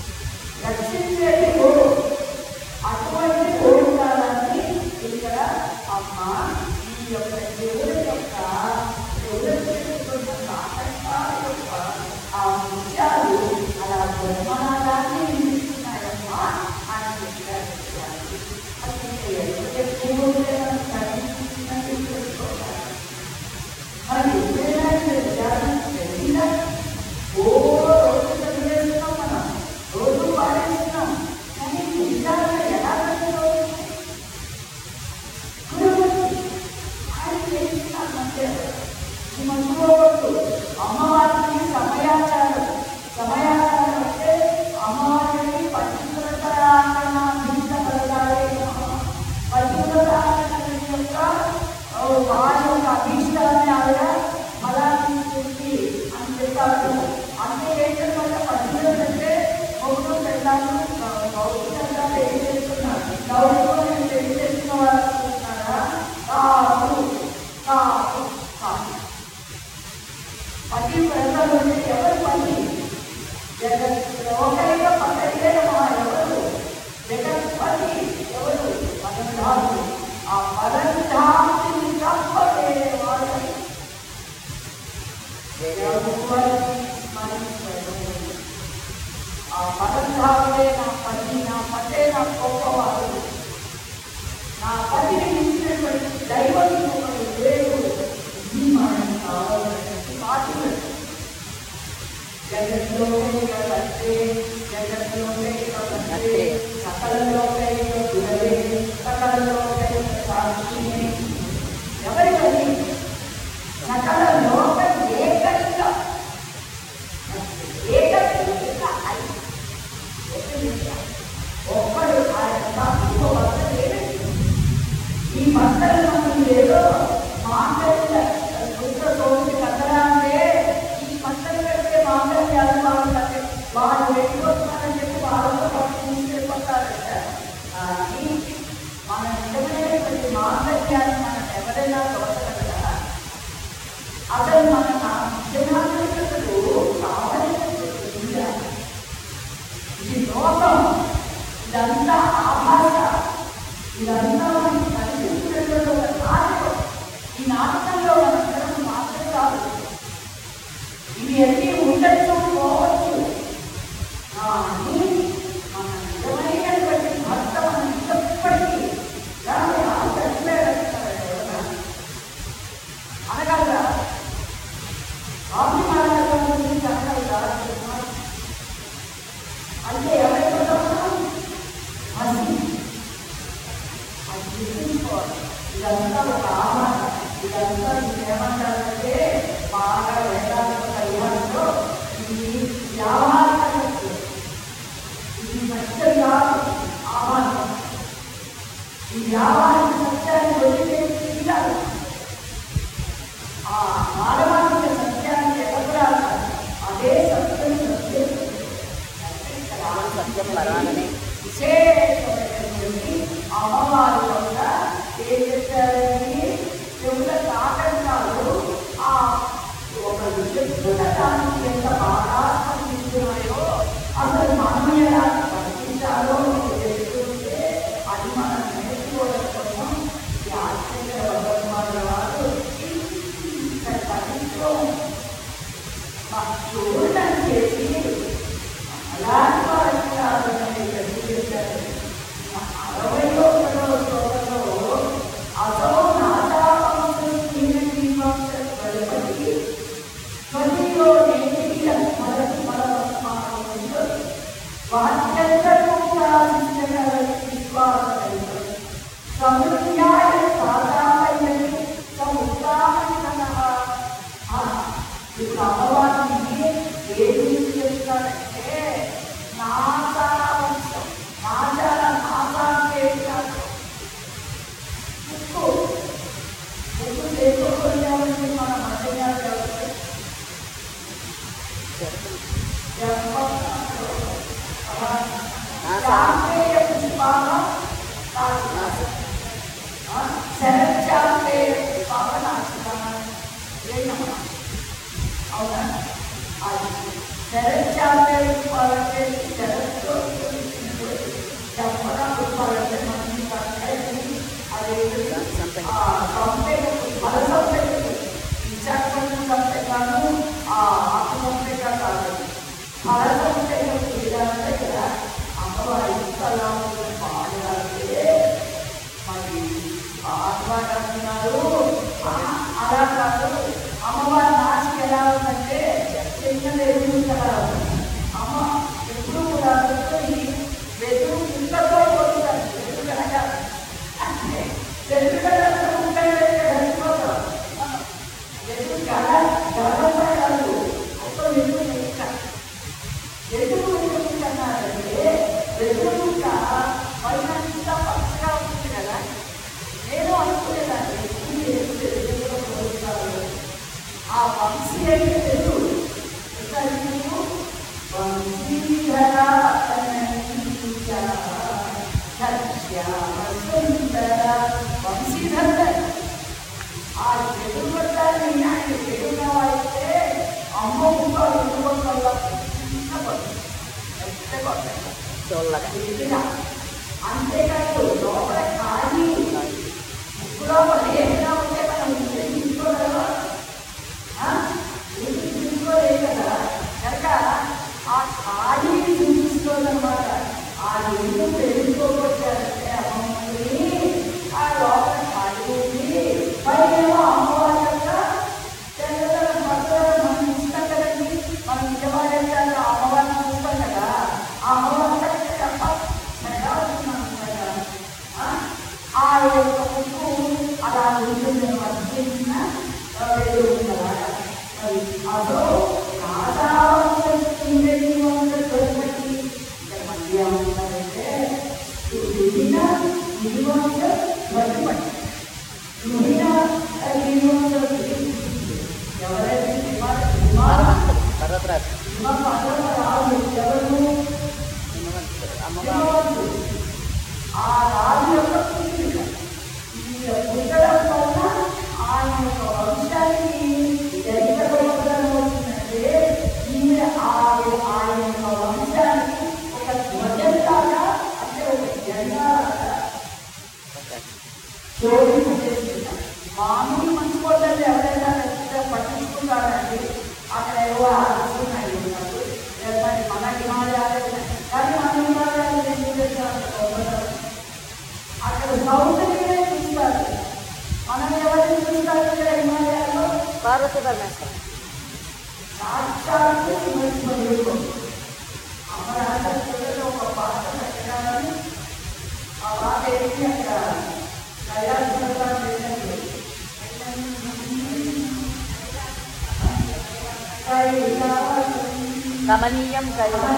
A: ఓడు. అటువంటి ఓడుకాలని ఇక్కడ అమ్మ ఈ యొక్క దేవుడి యొక్క ఆటంకాల యొక్క ఆ విషయాలు అలా బ్రహ్మనాదాన్ని వినిపిస్తున్నాయమ్మా అని చెప్పారు. మనకి ఎప్పుడైనా విచారణ జరిగిందా? రోజు చదివేస్తున్నాం, మనం రోజు పాటిస్తున్నాం. కానీ విచారణ ఎలా జరుగుతుంది? ఆయన చేస్తున్నామంటే మర్చిపోవద్దు. అమ్మవారికి సమయాచారం అంటే అమ్మవారికి పవిత్రతారాధన యొక్క వారి యొక్క అభీష్టాన్ని ఆవిడ అలా తీసుకుంది అని చెప్తారు. అంటే ఏంటంటే పవిత్రత అంటే ఒకరు పెళ్ళాలు గౌరవంగా ఏం చేస్తున్నారు, గౌరవం ఏం చేస్తున్న వాళ్ళు అనుకుంటున్నారా? పతి ప్రజలు ఎవరు పని ఒకరిగా పదలేదమ్మా. ఎవరు జగత్పతి? ఎవరు? పదంధాము. ఆ పదంధాముని తప్పలేని వాళ్ళని ఆ పదంధాములే నా పతి, నా పతే నా గొప్పవాడు, నా పతిని ఇచ్చినటువంటి దైవం లేవు. ఇది మనం కావాలన్నటువంటి మాటలు. జగత్లోనే సకలంలోనే గురవే, సకలంలోనే సాక్షినే. ఎవరికది? సకల లోకం ఏకైక ఒక్కడు ఆయన ఈ భర్తలు మనం ఏదో మాట్లాడిన సోటి కట్టడా అంటే ఈ భర్తలు పెడితే మాట్లాడాలి వాళ్ళు వెళ్ళిపోతున్నారని చెప్పి వాళ్ళతో పాటు తీసుకెళ్ళిపోతారంట. మన నిజమైనటువంటి మాట్లాడాలని మనం ఎవరైనా తోచగలరా? అసలు మన నిజమాత్మకులు కావలసినటువంటి ఇది లోకం, ఇదంతా ఆభాష, ఇదంతా మనకి కనిపించినటువంటి ఒక నాటకం. ఈ నాటకంలో మనం మాత్రం కాదు, ఇవి అన్నీ ఉండొచ్చు పోవచ్చు. కానీ మన నిజమైనటువంటి భర్త మనం ఎప్పటికీ అనగలరా? వ్యావహారిక సత్యాన్ని వదిలిపెట్టి తీరాలి. ఆ మానవానికి సత్యాన్ని ఎగరాలి. అదే సత్యం.
B: సత్యం పరాలని
A: విశేషమైనటువంటి అమ్మవారి వల్ల ఏం చెప్పారని చెవుల తాకంటారు. ఆ ఒక చెప్పుల దానికి ఎంత బాగా స్పందిస్తున్నాయో అసలు మనం ఎలా స్పందించాలో తెలుసుకుంటే అది మనం నేర్చుకోవడం కోసం యాత్రికుల వారు చూడటం చేసి అలాంటి వారికి చెప్పారు. 61వ శ్లోకంలో అసో నాటావంశం వెలుపటి స్వతిలో నేటికి మొదటి పరమాత్మ వాక్యంతకు విశ్వాసం సమృద్ధ్యాయ సాధారణ సముత్సాహన ఇప్పుడు అమ్మవారిని ఏది చెప్తారంటే నాసావంశం. నాశాల నాసాంటే ఉప్పు ఉప్పు చేసుకోవాలంటే మన మధ్య శరత్చాంతే అవునా? అది శరత్చాంతే రూపాలంటే శరత్తో చెప్పడం రూపాలంటే మనకి అదే ఫల సంపేట విశాఖపట్నం సంపేటాను ఆకు సంపేట కాదు. ఫల సంపేట చేయాలంటే కదా అమ్మవారి కళాలు పాడాలంటే మరి ఆత్మవాడు అంటున్నారు. అలా కాదు, అమ్మవారి నాశకి ఎలా ఉందంటే చిన్నది ఎదురు కదా. అమ్మ ఎప్పుడు కూడా వెదురు ఇంట్లో పోతుంది. వెదురు కనుక వెదురు కనుక ఉంటాయి కలిసిపోతాం. వెదురు కాదు ఒక వెదురు ఇంకా వెదురు ఎందుకన్నారంటే వెదురు ఇంకా పైన పచ్చగా ఉంటుంది కదా. నేను అనుకునేదాన్ని ఆ వంశీ అయితే వెదురు వంశీధర వంశీధర ఆ వెదురుగడ్డాన్ని ఆయన వెదురుగా వాడితే అమ్మ ముక్క వెదురుగొట్ల అంతేకాదు లోపల ఖాళీ ముక్కులో ఏమైనా ఉంటే మనం తీసుకోగలవా? తీసుకోలేదు కదా. కనుక ఆ ఖాళీని చూపిస్తుందన్నమాట. ఆ ఇల్లు పెరుగుకోవచ్చారంటే అమ్మని ఆ లోపల ఖాళీ ఉంది. పైన అమ్మవారి యొక్క తెల్లదల భర్తలు మనం ఇస్తాం కదండి. మనం నిజవాడే అమ్మవారిని చూస్తాం కదా. ఆ అమ్మవారి తప్ప ఆ యొక్క ముక్కు అలా ఉంటుంది. మధ్య అదో ఏమంటారంటే విధిన విధివంశ బతిమటి ఎవరైతే ఎవరు ఆ రాజు యొక్క పుట్టడం వల్ల ఆయన యొక్క వంశానికి జరిగబోతుందంటే ఆయన యొక్క వంశానికి ఒక ధ్వజంలాగా అంటే ఒక జెండాలాగా జోడింపు చేస్తున్నారు. మామూలు మంచి కోటలు ఎవరైనా పట్టించుకుంటారండి. అక్కడ ఏవో ఆలోచనాలు ఉన్నారు. మన హిమాలయాలు కానీ మన హిమాలయాలు అక్కడ సౌందర్యమే చూస్తారు. మనం ఎవరిని చూస్తారు ఇక్కడ హిమాలయాల్లో?
B: పార్వతీ పరమేశ్వరం
A: సాక్షాత్తు శివస్వరూపం. అమరావతిలో ఒక పాట పెట్టడానికి ఆ పాట ఏంటి అక్కడ కైలాసంగా చేసినట్టు
B: కమనీయం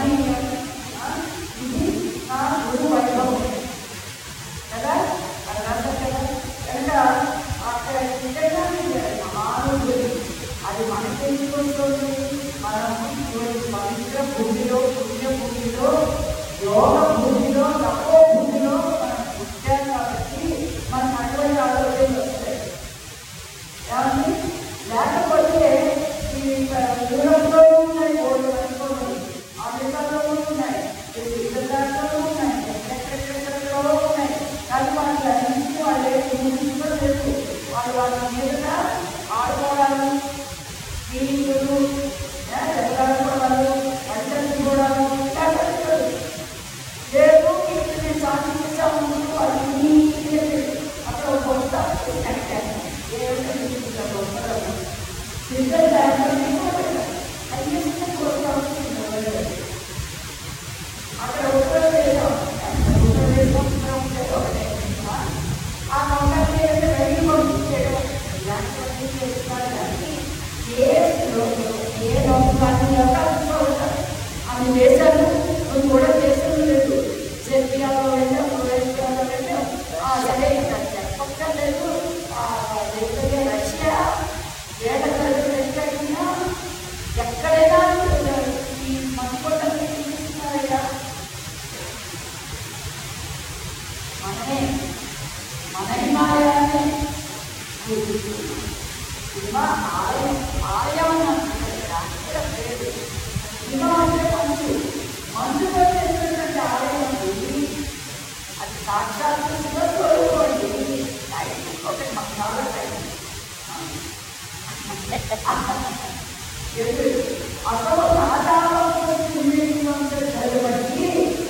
A: ఇది నా గురు వైభవం కదా. అలా అక్కడ మహానుభూతి అది మనకి తెలుసుకుంటుంది. మనం పవిత్ర భూమిలో, పుణ్య భూమిలో, యోగ భూమిలో, తపో భూమిలో మనం పుట్టాం కాబట్టి మనకు అటువంటి ఆలోచనలు వస్తాయి. కానీ లేకపోతే ఈ యూరోప్లో ఉన్నాయి, ఓల్డ్ అనుకోండి, అమెరికాలో ఉన్నాయి, ఇతరులలో ఉన్నాయి, ఎక్కడెక్కడెక్కడెక్కడో ఉన్నాయి. కానీ వాళ్ళకి అన్నింటినీ వాళ్ళు కూడా లేదు. వాళ్ళ మీద ఆడుకోవడాలు, వీళ్ళు ఎగరాడుకోవడాలు, పంటలు లేదు. వీళ్ళు నేను సాధించాము వాళ్ళు అక్కడ వస్తారు. అక్కడ ఆ నౌకర్ని రైలు పంపించడం ఇలాంటివన్నీ చేస్తున్నారు. కానీ ఏ నౌకాన్ని ఎవరు అన్ని దేశాలు కూడా దేశం లేదు. సెర్బియాలో వెళ్ళాం, క్రొయేషియాలో వెళ్ళాం. సరే చెప్పక్కర్లేదు. రష్యా ఎక్కడైనా ఎక్కడైనా ఈ మనుగోటలు తీసుకున్నారయ్యా. మనమే మన హిమాలయాన్ని ఆలయం లేదు. హిమా అంటే మంచు, మంచుతో చేసినటువంటి ఆలయం ఉంది. అది సాక్షాత్తు శివస్వరూపండి. ఒకటి మాకు చాలా టైం అసలు సాధారణ చదవబట్టి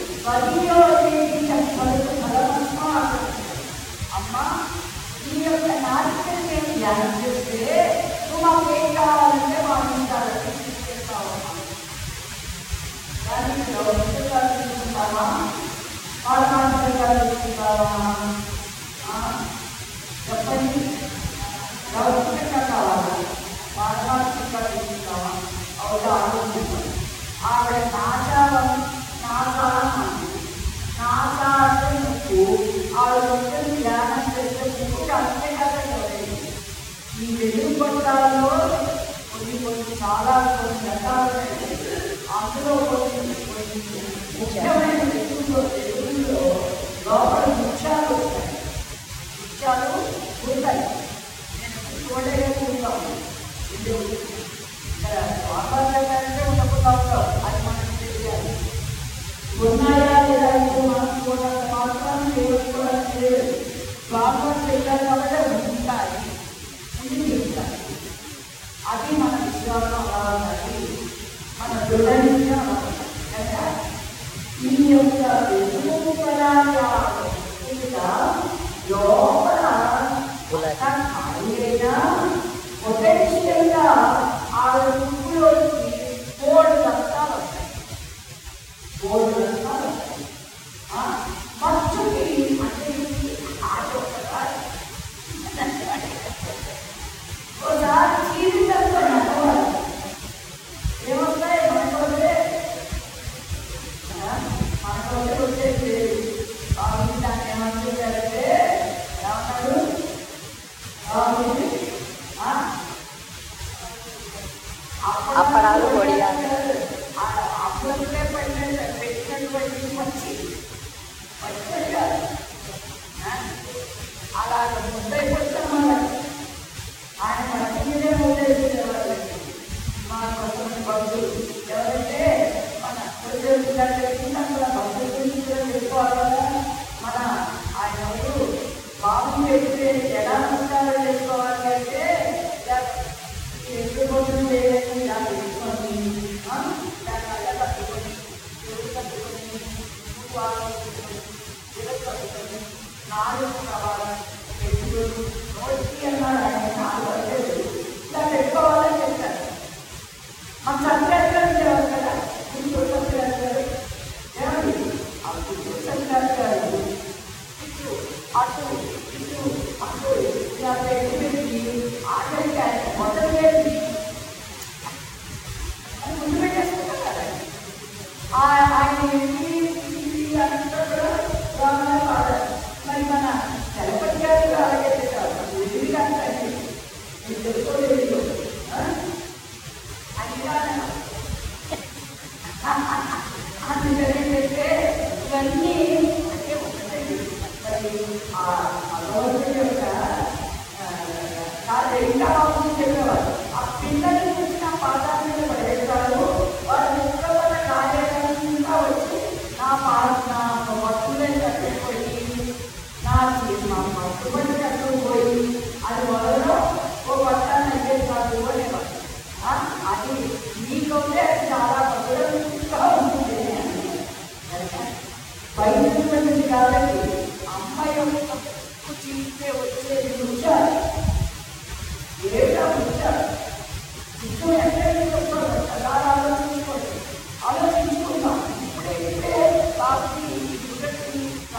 A: అమ్మ ఈ యొక్క నాట్యం నేను ధ్యానం చేస్తే నువ్వు మాకు ఏం కావాలంటే మాట్లాడాలని తీసుకెళ్తావమ్మా. కానీ లౌకికంగా తీసుకుంటావా, పారమార్థికంగా తీసుకుంటావా? చెప్పండి, లౌకికంగా కావాలా, పారమార్థికంగా తీసుకుంటావా? అవుతా ఆలోచించాలి. ఆవిడ నాశా అంటే నువ్వు ఆవిడ ధ్యానం చేస్తే నువ్వు అంతే కదా. ఈ వెలుగు పట్టాల్లో కొన్ని చాలా కొన్ని రకాలు, అందులో కొన్ని ముఖ్యమైన వెలుగులో లోపల వృక్షాలు ఉంటాయి. వృక్షాలు ఉంటాయి. నేను చూడలేకపోతాను. ఇక్కడ వాతావరణంటే ఉండకుండా ఉంటాం. అది మనకు తెలియాలి. ఉన్నాయా లేదా మనం చూడాలి మాత్రం చేసుకోవడానికి లేదు. బాగా చేయాలి కాబట్టి ఉంటాయి, ఉంటాయి. అది మన విశ్వాసం రావాలి, మన దృఢంగా కనుక ఈ యొక్క లోపల ఖాళీగా పొటెన్షియల్గా ఆ రుక్కులోకి 3 రక్తాలు వస్తాయి. 3 రక్తాలు వస్తాయి. మచ్చుకి అంటే ఆట ఒకసారి జీవితంలో నడవాలి. ఏమొస్తాయి మనకొస్తే వచ్చేసి దాన్ని ఏమంటారంటే ఏమన్నాడు
B: అప్పడాలు వడియాలు
A: అప్పుడే పెట్టినటువంటి మంచి కాదు. అలాగ ముద్దైపోతాం. ఆయన మంచి మీదే ముద్దైపోయేవాళ్ళు. మా కోసం భక్తులు ఎవరంటే మన అక్కడ భక్తుల గురించి కూడా తెలుసుకోవాలి కదా. మన ఆయన బాబు పెడితే ఎలా నమస్కారం చేసుకోవాలి అంటే ఎదుర్కొంటూ లేదని దాన్ని తెలుసుకొని దాని వల్ల కట్టుకొని దేవుడు కట్టుకొని కట్టుకొని 4 కావాలి పెట్టుకోడు నోటికి అన్నాడు. ఆయన 4 అంటే ఇలా పెట్టుకోవాలని చెప్తారు. మన సత్యాలు ఉండేవారు కదా, గుంటూరు సత్యాలు గారు ఏమండి, ఆ గుంటూరు సత్యాలు గారు ఇటు అటు ఇటు అటు ఇలా పెట్టి ఆఖరికి ఆయన మొదలు పెట్టి అది ముందు పెట్టేసుకుంటాం కదా. ఆయన అంతా కూడా బాగా పాడారు. మరి మన తెలపతి గారు అలాగే పెట్టారు. ఆ భగవంతుడి యొక్క ఇంకా బాగుంది చెప్పేవారు. ఆ పిల్లలు చూసిన పాదాల మీద పడేస్తారు. వారు ముక్కపడ కార్యాలంతా వచ్చి నా వస్తువులని కట్టుకుపోయి నా వస్తువుని కట్టుకుపోయి అది మొదలు ఓ పట్టాన్ని అయితే కాదు అనేవారు. అది మీకుంటే చాలా మధురంగా ఉంటుంది బయట కాబట్టి అమ్మ యొక్క చీస్తే వచ్చేది ఉంచాలి. ఏడా ఉంచాలి. ఇష్టం ఎక్కడికి వస్తుంది అలా ఆలోచించుకోండి. ఆలోచించుకుంటాం. ఇప్పుడైతే బాబుకి ఇప్పటికి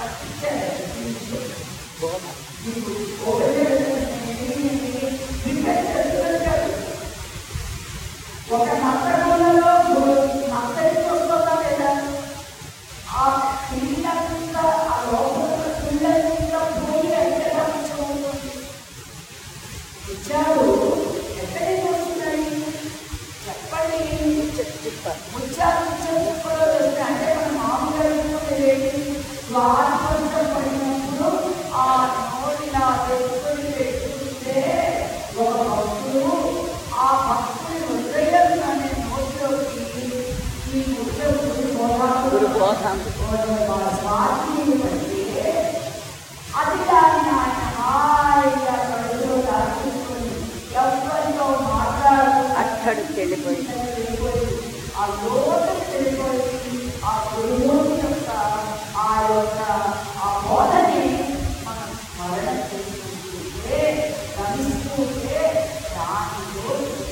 A: ఒక నత్తగూడలో నత్తకి వస్తుందా లేదా ఆ పిల్ల ఆ లోపల పిల్లల భూమి అయితే ఉంటుంది. ముత్యాలు ఎక్కడికి వస్తున్నాయి చెప్పండి. ముత్యాలు చెప్పలో వస్తే అంటే మన మామూలుగా స్వార్థం పడినప్పుడు ఆ నోటిలా పెట్టుకుని పెట్టుకుంటే ఒక భక్తులు ఆ భక్తుని హృదయం అనే నోటిలోకి ఈ స్వార్థిని పడితే అది దాన్ని ఆయన హాయిగా కడుపులో దాచుకొని ఎవరితో మాట్లాడుతూ వెళ్ళిపోయింది. ఆ లోటుకి వెళ్ళిపోయి ఆ గురువు యొక్క ఆ బోధని మనం స్మరణ చేసుకుంటుంటే గమిస్తుంటే దానిలో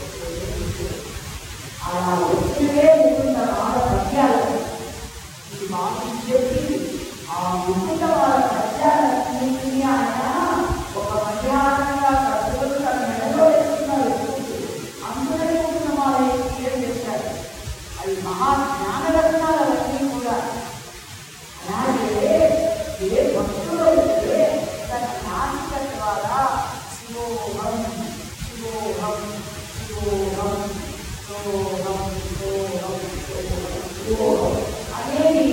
A: అలా వచ్చినవే ముకుంద వాళ్ళ పద్యాలు ఇది మాకు చెప్పి ఆ ముకుంద వాళ్ళ పద్యాలన్నింటినీ ఆయన ఒక మధ్యాహ్నంగా కట్టుకుని తన మెడలో వేస్తున్నారు. అందరినీ ముకుంద వాళ్ళ క్లియర్ చేశారు. అవి మహా జ్ఞానరత్నాలు అవన్నీ కూడా. అలాగే ఏ భక్తులు అయితే తన నాసిక ద్వారా శివోహం శివోహం శివోహం శివోహం శివోహం శివోహం అనేది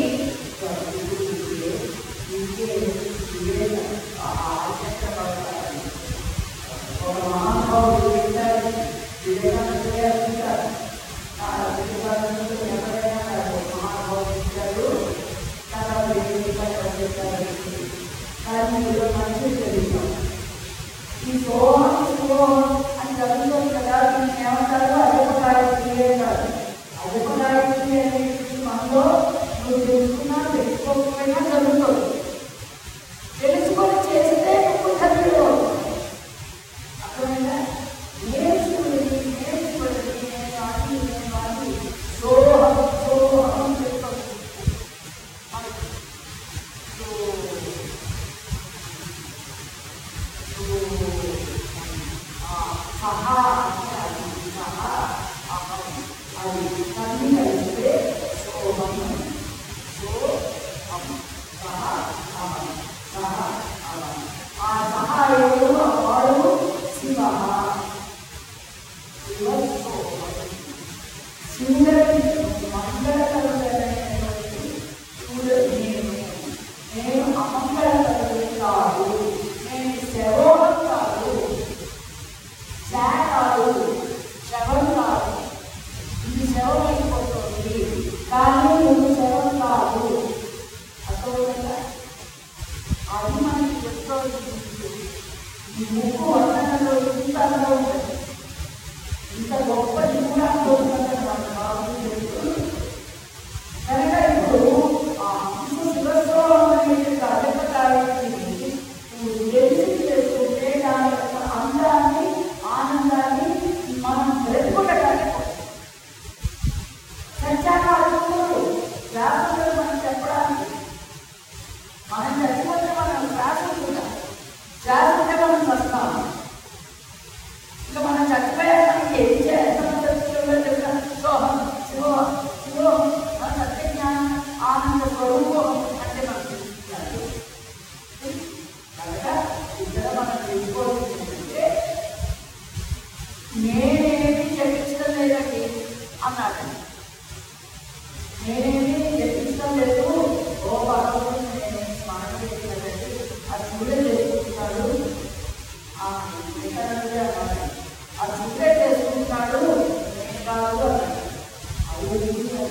A: ఒక మహానుభావుడు వివేకానంద ఈ సోహం శివోహం అని చదువుతాం కదా. దీన్ని ఏమంటారు? అధిపగాయత్రి అంటారు. అధిపగాయత్రి అనేది మనలో నువ్వు తెలుసుకున్నా తెలుసుకోకపోయినా చదువుతావు. తెలుసుకొని చేస్తే నువ్వు చదివో అర్థమైందా? నేర్చుకుని నేను అది సోహం సోహం చెప్తాను. సహా సహా అహం అది అన్ని కలిస్తే సోహం సోహం సహా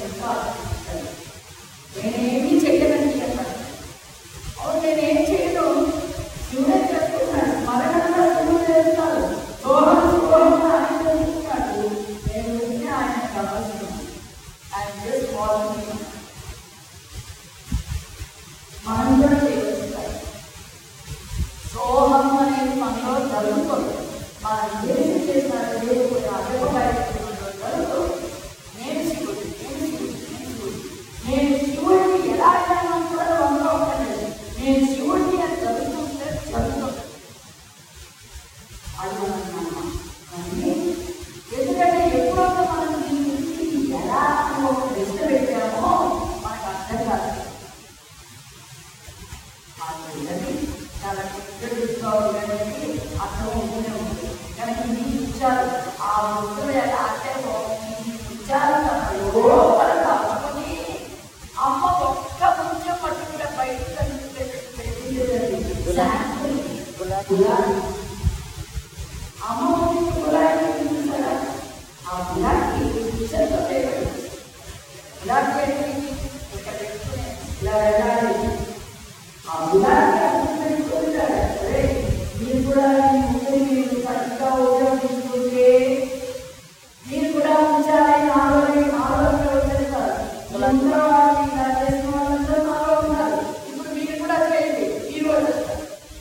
A: నేనేమీ చెయ్యనని చెప్పాను. అవును, నేనేం చేయను. శివుడే చెప్తున్నాడు, మరణంగా శివుడు చేస్తాడు. సోహం సోహం ఆయన చెప్తున్నాడు. నేను ఉంటే ఆయన గమనిస్తున్నాను. ఆయన జస్ట్ వాచింగ్. మనం కూడా చేయగలుగుతారు. సోహం అనేది మనలో జరుగుతుంది. మనం ఏది చేసినారు లేకపోతే అభిప్రాయం జరుగుతుంది. నేను శివుడు, నేను శివుడు, నేను శివుడు. నేను శివుడిని ఎలా అయినా కూడా వండుకోలేదు. నేను శివుడిని అని చదువుతుంటే చదువుతుంది. అది మనం కానీ ఎందుకంటే ఎప్పుడైతే మనం దీని గురించి ఎలా ఒక ప్రశ్న పెట్టామో మనకు అర్థం కాదు. చాలా చూసుకోవాలని అర్థం ఉంటూనే ఉంటుంది. కానీ మీ ఇచ్చారు ఆ ముద్దులు ఎలా అంటే ఇచ్చారు లోపల తప్పుకొని అమ్మ ఒక్క కొంచెం పట్టుకుంటే బయట అమ్మ గులాబీ చూసారా? ఆ గులాబీ పిక్చర్తో గులాబీ ఇక్కడ పెట్టుకునే ఇలా వెళ్ళాలి. ఆ గులాబీ పెట్టుకుంటారు. సరే, మీరు కూడా మీరు సరిగ్గా ఉపయోగించుకుంటే మీరు కూడా ఉంచాలి. నాలో వచ్చేస్తారు. వాళ్ళందరూ వాళ్ళు ఇలా చేసిన వాళ్ళందరూ నాలో ఉన్నారు. ఇప్పుడు మీరు కూడా చేయండి. ఈ రోజు వస్తారు.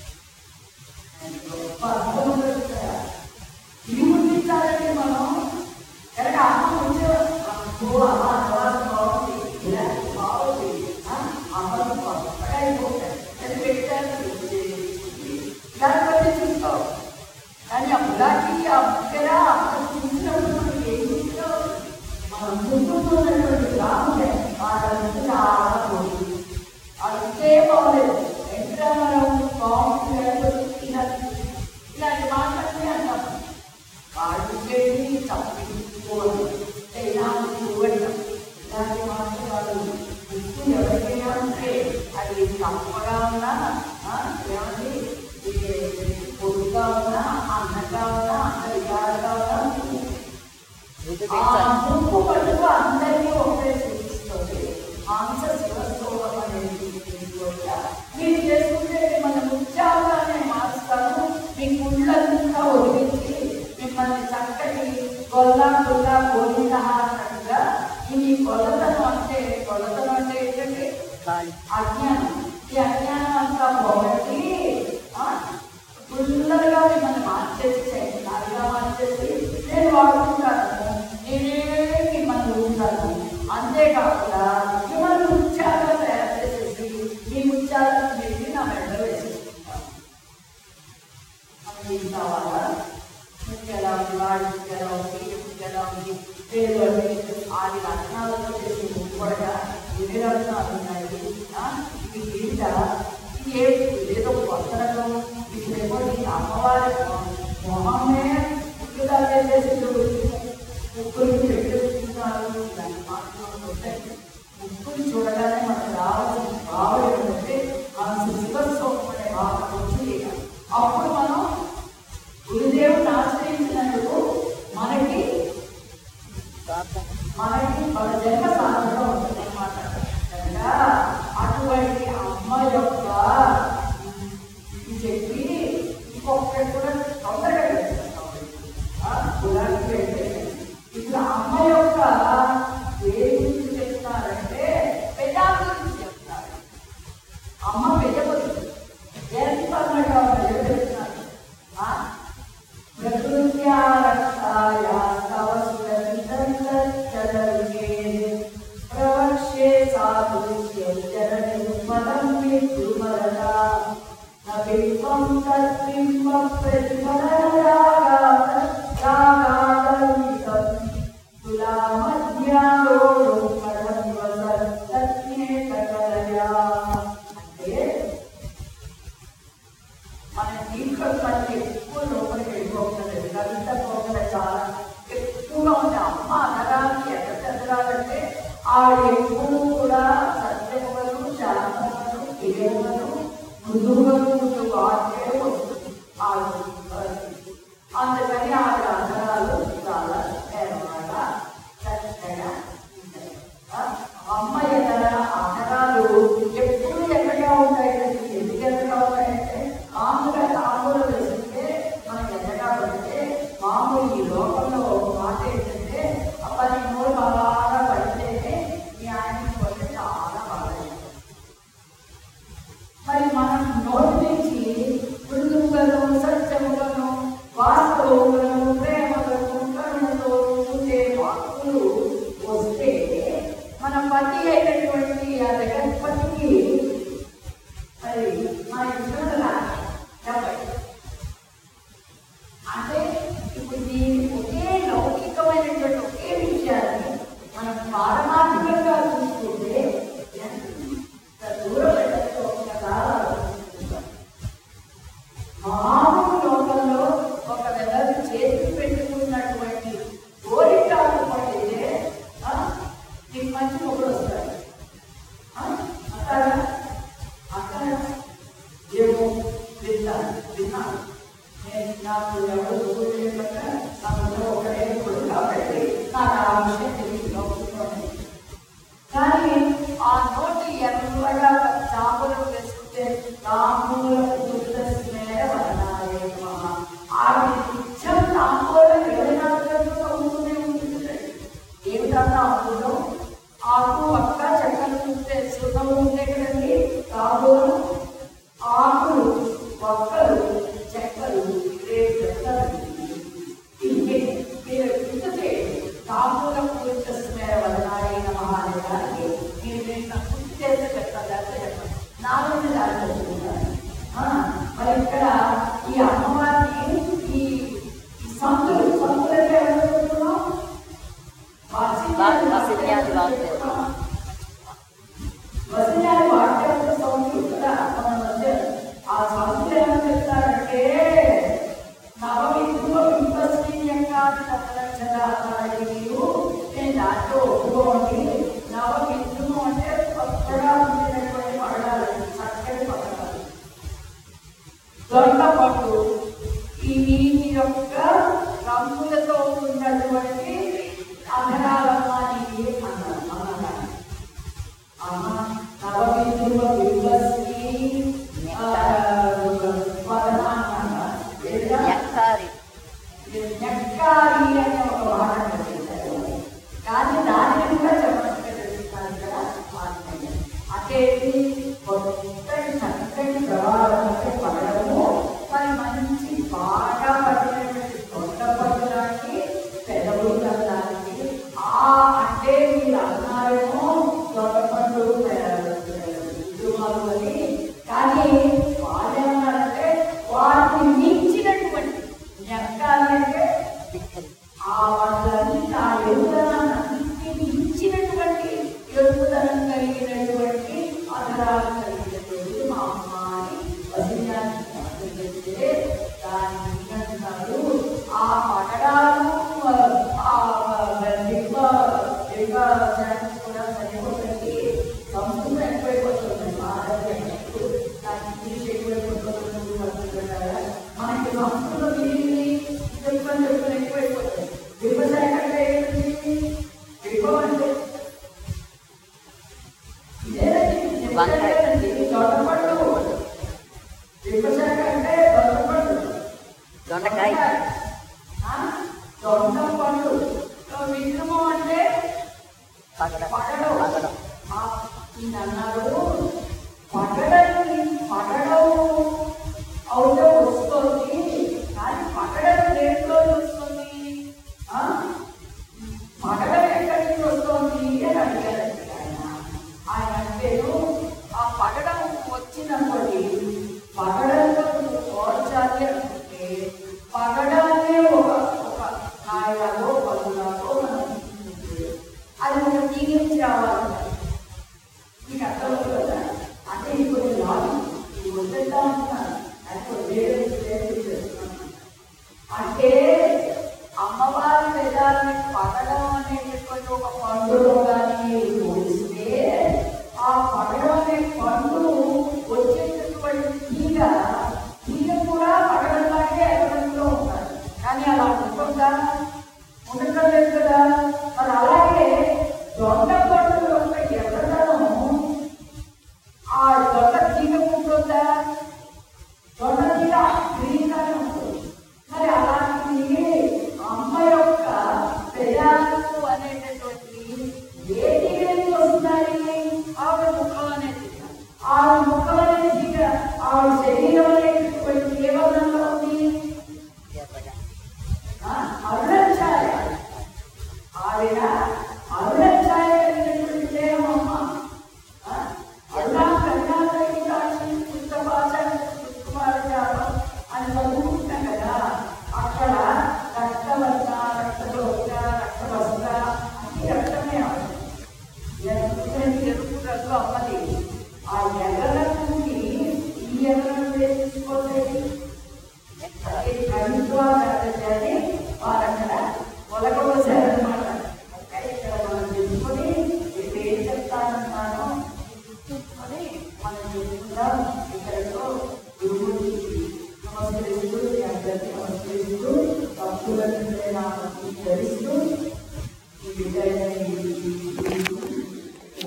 A: గొప్ప అర్థం వస్తారా? ఇది గుర్తించాలంటే మనం కనుక అమ్మ ఉంచే అమ్మ తర్వాత బాగుంది, ఇలా బాగుంది, అమ్మ కొత్తగా అయిపోతాయి అది పెట్టారు. దాన్ని బట్టి చూస్తాం. కానీ ఆ ములాకి ఆ ముక్కరా చూసినప్పుడు మనకి ఏం చూస్తాం? మనం చూసుకుంటున్నటువంటి రాముడే వాళ్ళంతా చాలా పోతుంది. అంతే బాగలేదు. ఎక్కడ మనం బాగుంటుంది ఇలాంటి మాటలన్నీ అంటాం. వాళ్ళు చేసి తప్పించుకోవడం చూడటం ఇలాంటి మాటలు వాళ్ళు ఉప్పు ఎవరికైనా ఉంటే అది తప్పగా ఉన్నా ఏమండి పొడుగా ఉన్నా అన్నగా ఉన్నా అంతరిగాడుగా ఉన్నా ముప్పు పట్టుకు అందరినీ ఒకే సూచిస్తుంది. మాంస శివస్వరూపం అనేది మీరు చేసుకుంటే మిమ్మల్ని ముత్యాలుగానే మారుస్తాను. మీ గుళ్ళంతా వదిలించి మిమ్మల్ని చక్కటి గొల్లా గోవిందహారంగా ఈ కొలతను అంటే ఏంటంటే అజ్ఞానం. ఈ అజ్ఞానం అంతా పోగొట్టి గుళ్ళగా మిమ్మల్ని మార్చేసి నాలుగా మార్చేసి నేను వాడుకుంటాను. నేనే మిమ్మల్ని ఉంటాను. అంతేకాకుండా మిమ్మల్ని ముత్యాలుగా తయారు చేసేసి మీ ముత్యాలను పెట్టి నా మెడలో వేసేసుకుంటాను. మనకి ఏం కావాలా? ముఖ్యలా ఉంది, వాడి ముఖ్యలా ఉంది, ముఖ్యలా ఉంది, పేరు ఆది రత్నాలతో చేసి ముక్కుబడగా ఎన్ని రత్నాలు ఉన్నాయి? ఇది గీత ఏదో కొత్త రకం. ఇదేమో ఈ అమ్మవారి మొహమే ముక్కుగా చేసేసి ముక్కుని పెట్టేస్తున్నారు. దాన్ని మాట్లాడుతుంటే ముక్కుని చూడగానే మనకు రావాల్సిన భావం ఏంటంటే మన శివస్వరూపం అనే భావం వచ్చి అప్పుడు మనం గురుదేవుని ఆశ్రయించినందుకు మనకి మన జన్మ సాధనగా ఉంటుంది అన్నమాట. కనుక అటువంటి అమ్మ యొక్క ఇది చెప్పి ఇంకొకటి కూడా తొందరగా గులాబీ అంటే ఇప్పుడు అమ్మ యొక్క దేని గురించి చెప్తారంటే పెద్ద గురించి చెప్తారు. అమ్మ పెద్ద గురించి ఎంత చెప్తున్నారు. ప్రవక్షే సాధు బింబం తద్బింబం ప్రతిఫలరాగాగీతం అంటే మన దీంట్లో మనకి ఎక్కువ లోపలికి వెళ్ళిపోతుంది. కవిత పోగల చాలా ఎక్కువగా ఉంది. అమ్మ అనరానికి ఎక్కడ ఎదరాలంటే ఆవిడ ఎప్పుడు కూడా సత్యములను శాంతములను విజయములను మృదువులను వాడే వస్తుంది. అందుకని ఆవిడ అందరాలు చాలా చక్కగా ఉంటాయి. పతి అయినటువంటి ఆ జగత్పతికి మరి మన ఇష్టంలా చెప్పండి. అంటే ఇప్పుడు దీని ఒకే లౌకికమైనటువంటి ఒకే విషయాన్ని మనం పారమార్థికంగా చూసుకుంటే ఎంత దూరం వెళ్ళచ్చు ఒకసారి ఆలోచించుకుంటాం. మామూలు లోకంలో ఒక వెదరు చేతి పెట్టుకున్నటువంటి కోరికలు పడితే నీకు మంచి మొగుడు వస్తాడు. అక్కడ ఏమో విన్నాను నేను నాకు ఎవరు నాకు ఒకటే కొడు కాబట్టి నాకు ఆ విషయం తెలియదు. కానీ ఆ నోటి ఎర్రగా చాపలు వేసుకుంటే తాంబూల స్మేర వదనాలే ఆవిడ నిత్యం తాంబూలం 24 గంటలు అవుతూనే ఉంటుంది. ఏమిటన్నా అందులో ఆకు పక్క చెక్కలు చూస్తే సుఖం ఉంటే కదండి. తాంబూలం ఆకులు ఒక్కలు చెక్కలు తాంబూలం పూజ స్మేర వదనాలే నమహాలే గారికి నేను పూర్తి చేస్తే చెప్తాను. చెప్పండి నాలుగు దారి చెప్తున్నాను. మరి ఇక్కడ ఈ అమ్మవారిని ఈ సంతులకి ఎవరు చెప్తున్నాం? వసన్యాది వాక్యాలతో సంతులు కదా మన మధ్య. ఆ సంతులు ఏమని చెప్తారంటే నవవిధువ విపశ్చీయంగాది నవలక్షణాలు నేను దాంట్లో ఒప్పుకోండి. నవవిధువు అంటే కొత్తగా ఉండినటువంటి పడగాలు, చక్కటి పడగాలు, దొండ పట్టు ఈ యొక్క రంగులతో ఉన్నటువంటి అధరాలమ్మానికి అన్నారు. నవవిధువ విపశ్చీ నెక్కారి అనే ఒక మాట పెట్టారు. కానీ దానిని కూడా చెప్పడం కదా మాట్లాడారు. అంటే చక్కటి ప్రవాహంతో పడడము, మరి మంచి బాగా పడినటువంటి దొండ పడడానికి పెదవులు కలడానికి అంటే మీరు అన్నారేమో దొండపండు అని. కానీ వాళ్ళు ఏమన్నారంటే వాటిని మించినటువంటి నెక్కాలంటే వాళ్ళని ఆ ఎరుదనాన్ని మించినటువంటి ఎరుదనం కలిగినటువంటి అధరాలు కలిగినటువంటి మా అమ్మాయి వసన్యాన్ని చెప్తే దాన్ని అంటున్నారు. ఆ పగడాలు కూడా సరిపోతుంది. సంస్కృతం ఎక్కువైపోతుంది. దానికి ఇంగ్లీష్ ఎక్కువైపోతుంది. మనకి సంస్కృతం చెప్పుకొని ఎక్కువైపోతుంది. వ్యవసాయం అంటే ఏంటి? ఎక్కువ అంటే ఇదేనండి దొండపండు. వ్యవసాయం అంటే దొండపండు, దొండకాయ, దొండపండు. విగ్రహం అంటే పగడం. అన్నారు పగడం అవుతే వస్తుంది. కానీ పగడం దేంట్లో వస్తుంది? పగడం ఎక్కడి నుంచి వస్తుంది అని అడిగారండి ఆయన పేరు. ఆ పగడం వచ్చినప్పటి పగడంతో పోల్చాలి అనుకుంటే పగడాన్ని ఒక కాయలో పలులాలో మనం అది ఒక తీగి నుంచి రావాలంటారు. మీకు అర్థమవుతుంది కదా. అంటే ఇప్పుడు ఇది వద్దా ఉంటున్నాను అంటే అమ్మవారి వేదాలని పగడం అనేటువంటి ఒక పండులో కానీ పోలిస్తే ఆ పగడం అనే పండు వచ్చేటటువంటి తీగ కూడా పగడంలాగే ఎగరంలో ఉంటారు. కానీ అలా ఉంటుందా? ఉండటం లేదు కదా. మరి అలాగే దొండ పండు యొక్క ఎగరడం ఆ దొండ తీగ ఉంటుందా? దొండ తీగ గ్రీన్గానే ఉంటుంది. మరి అలాంటి అమ్మ యొక్క పెదాలు అనేటటువంటి ఏ తీగ వస్తున్నాయి? ఆవిడ ముఖం అనేది ఆవిడ ముఖం అనేది తీగ ఆవిడ శరీరం అనేటటువంటి ఏ వర్ణంలో ఉంది? అరుణ ఛాయ. ఆవిడ అరుణ ఛాయ కలిగినటువంటి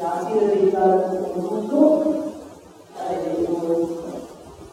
A: ఆశీర్వదించాలని కోరుకుంటూ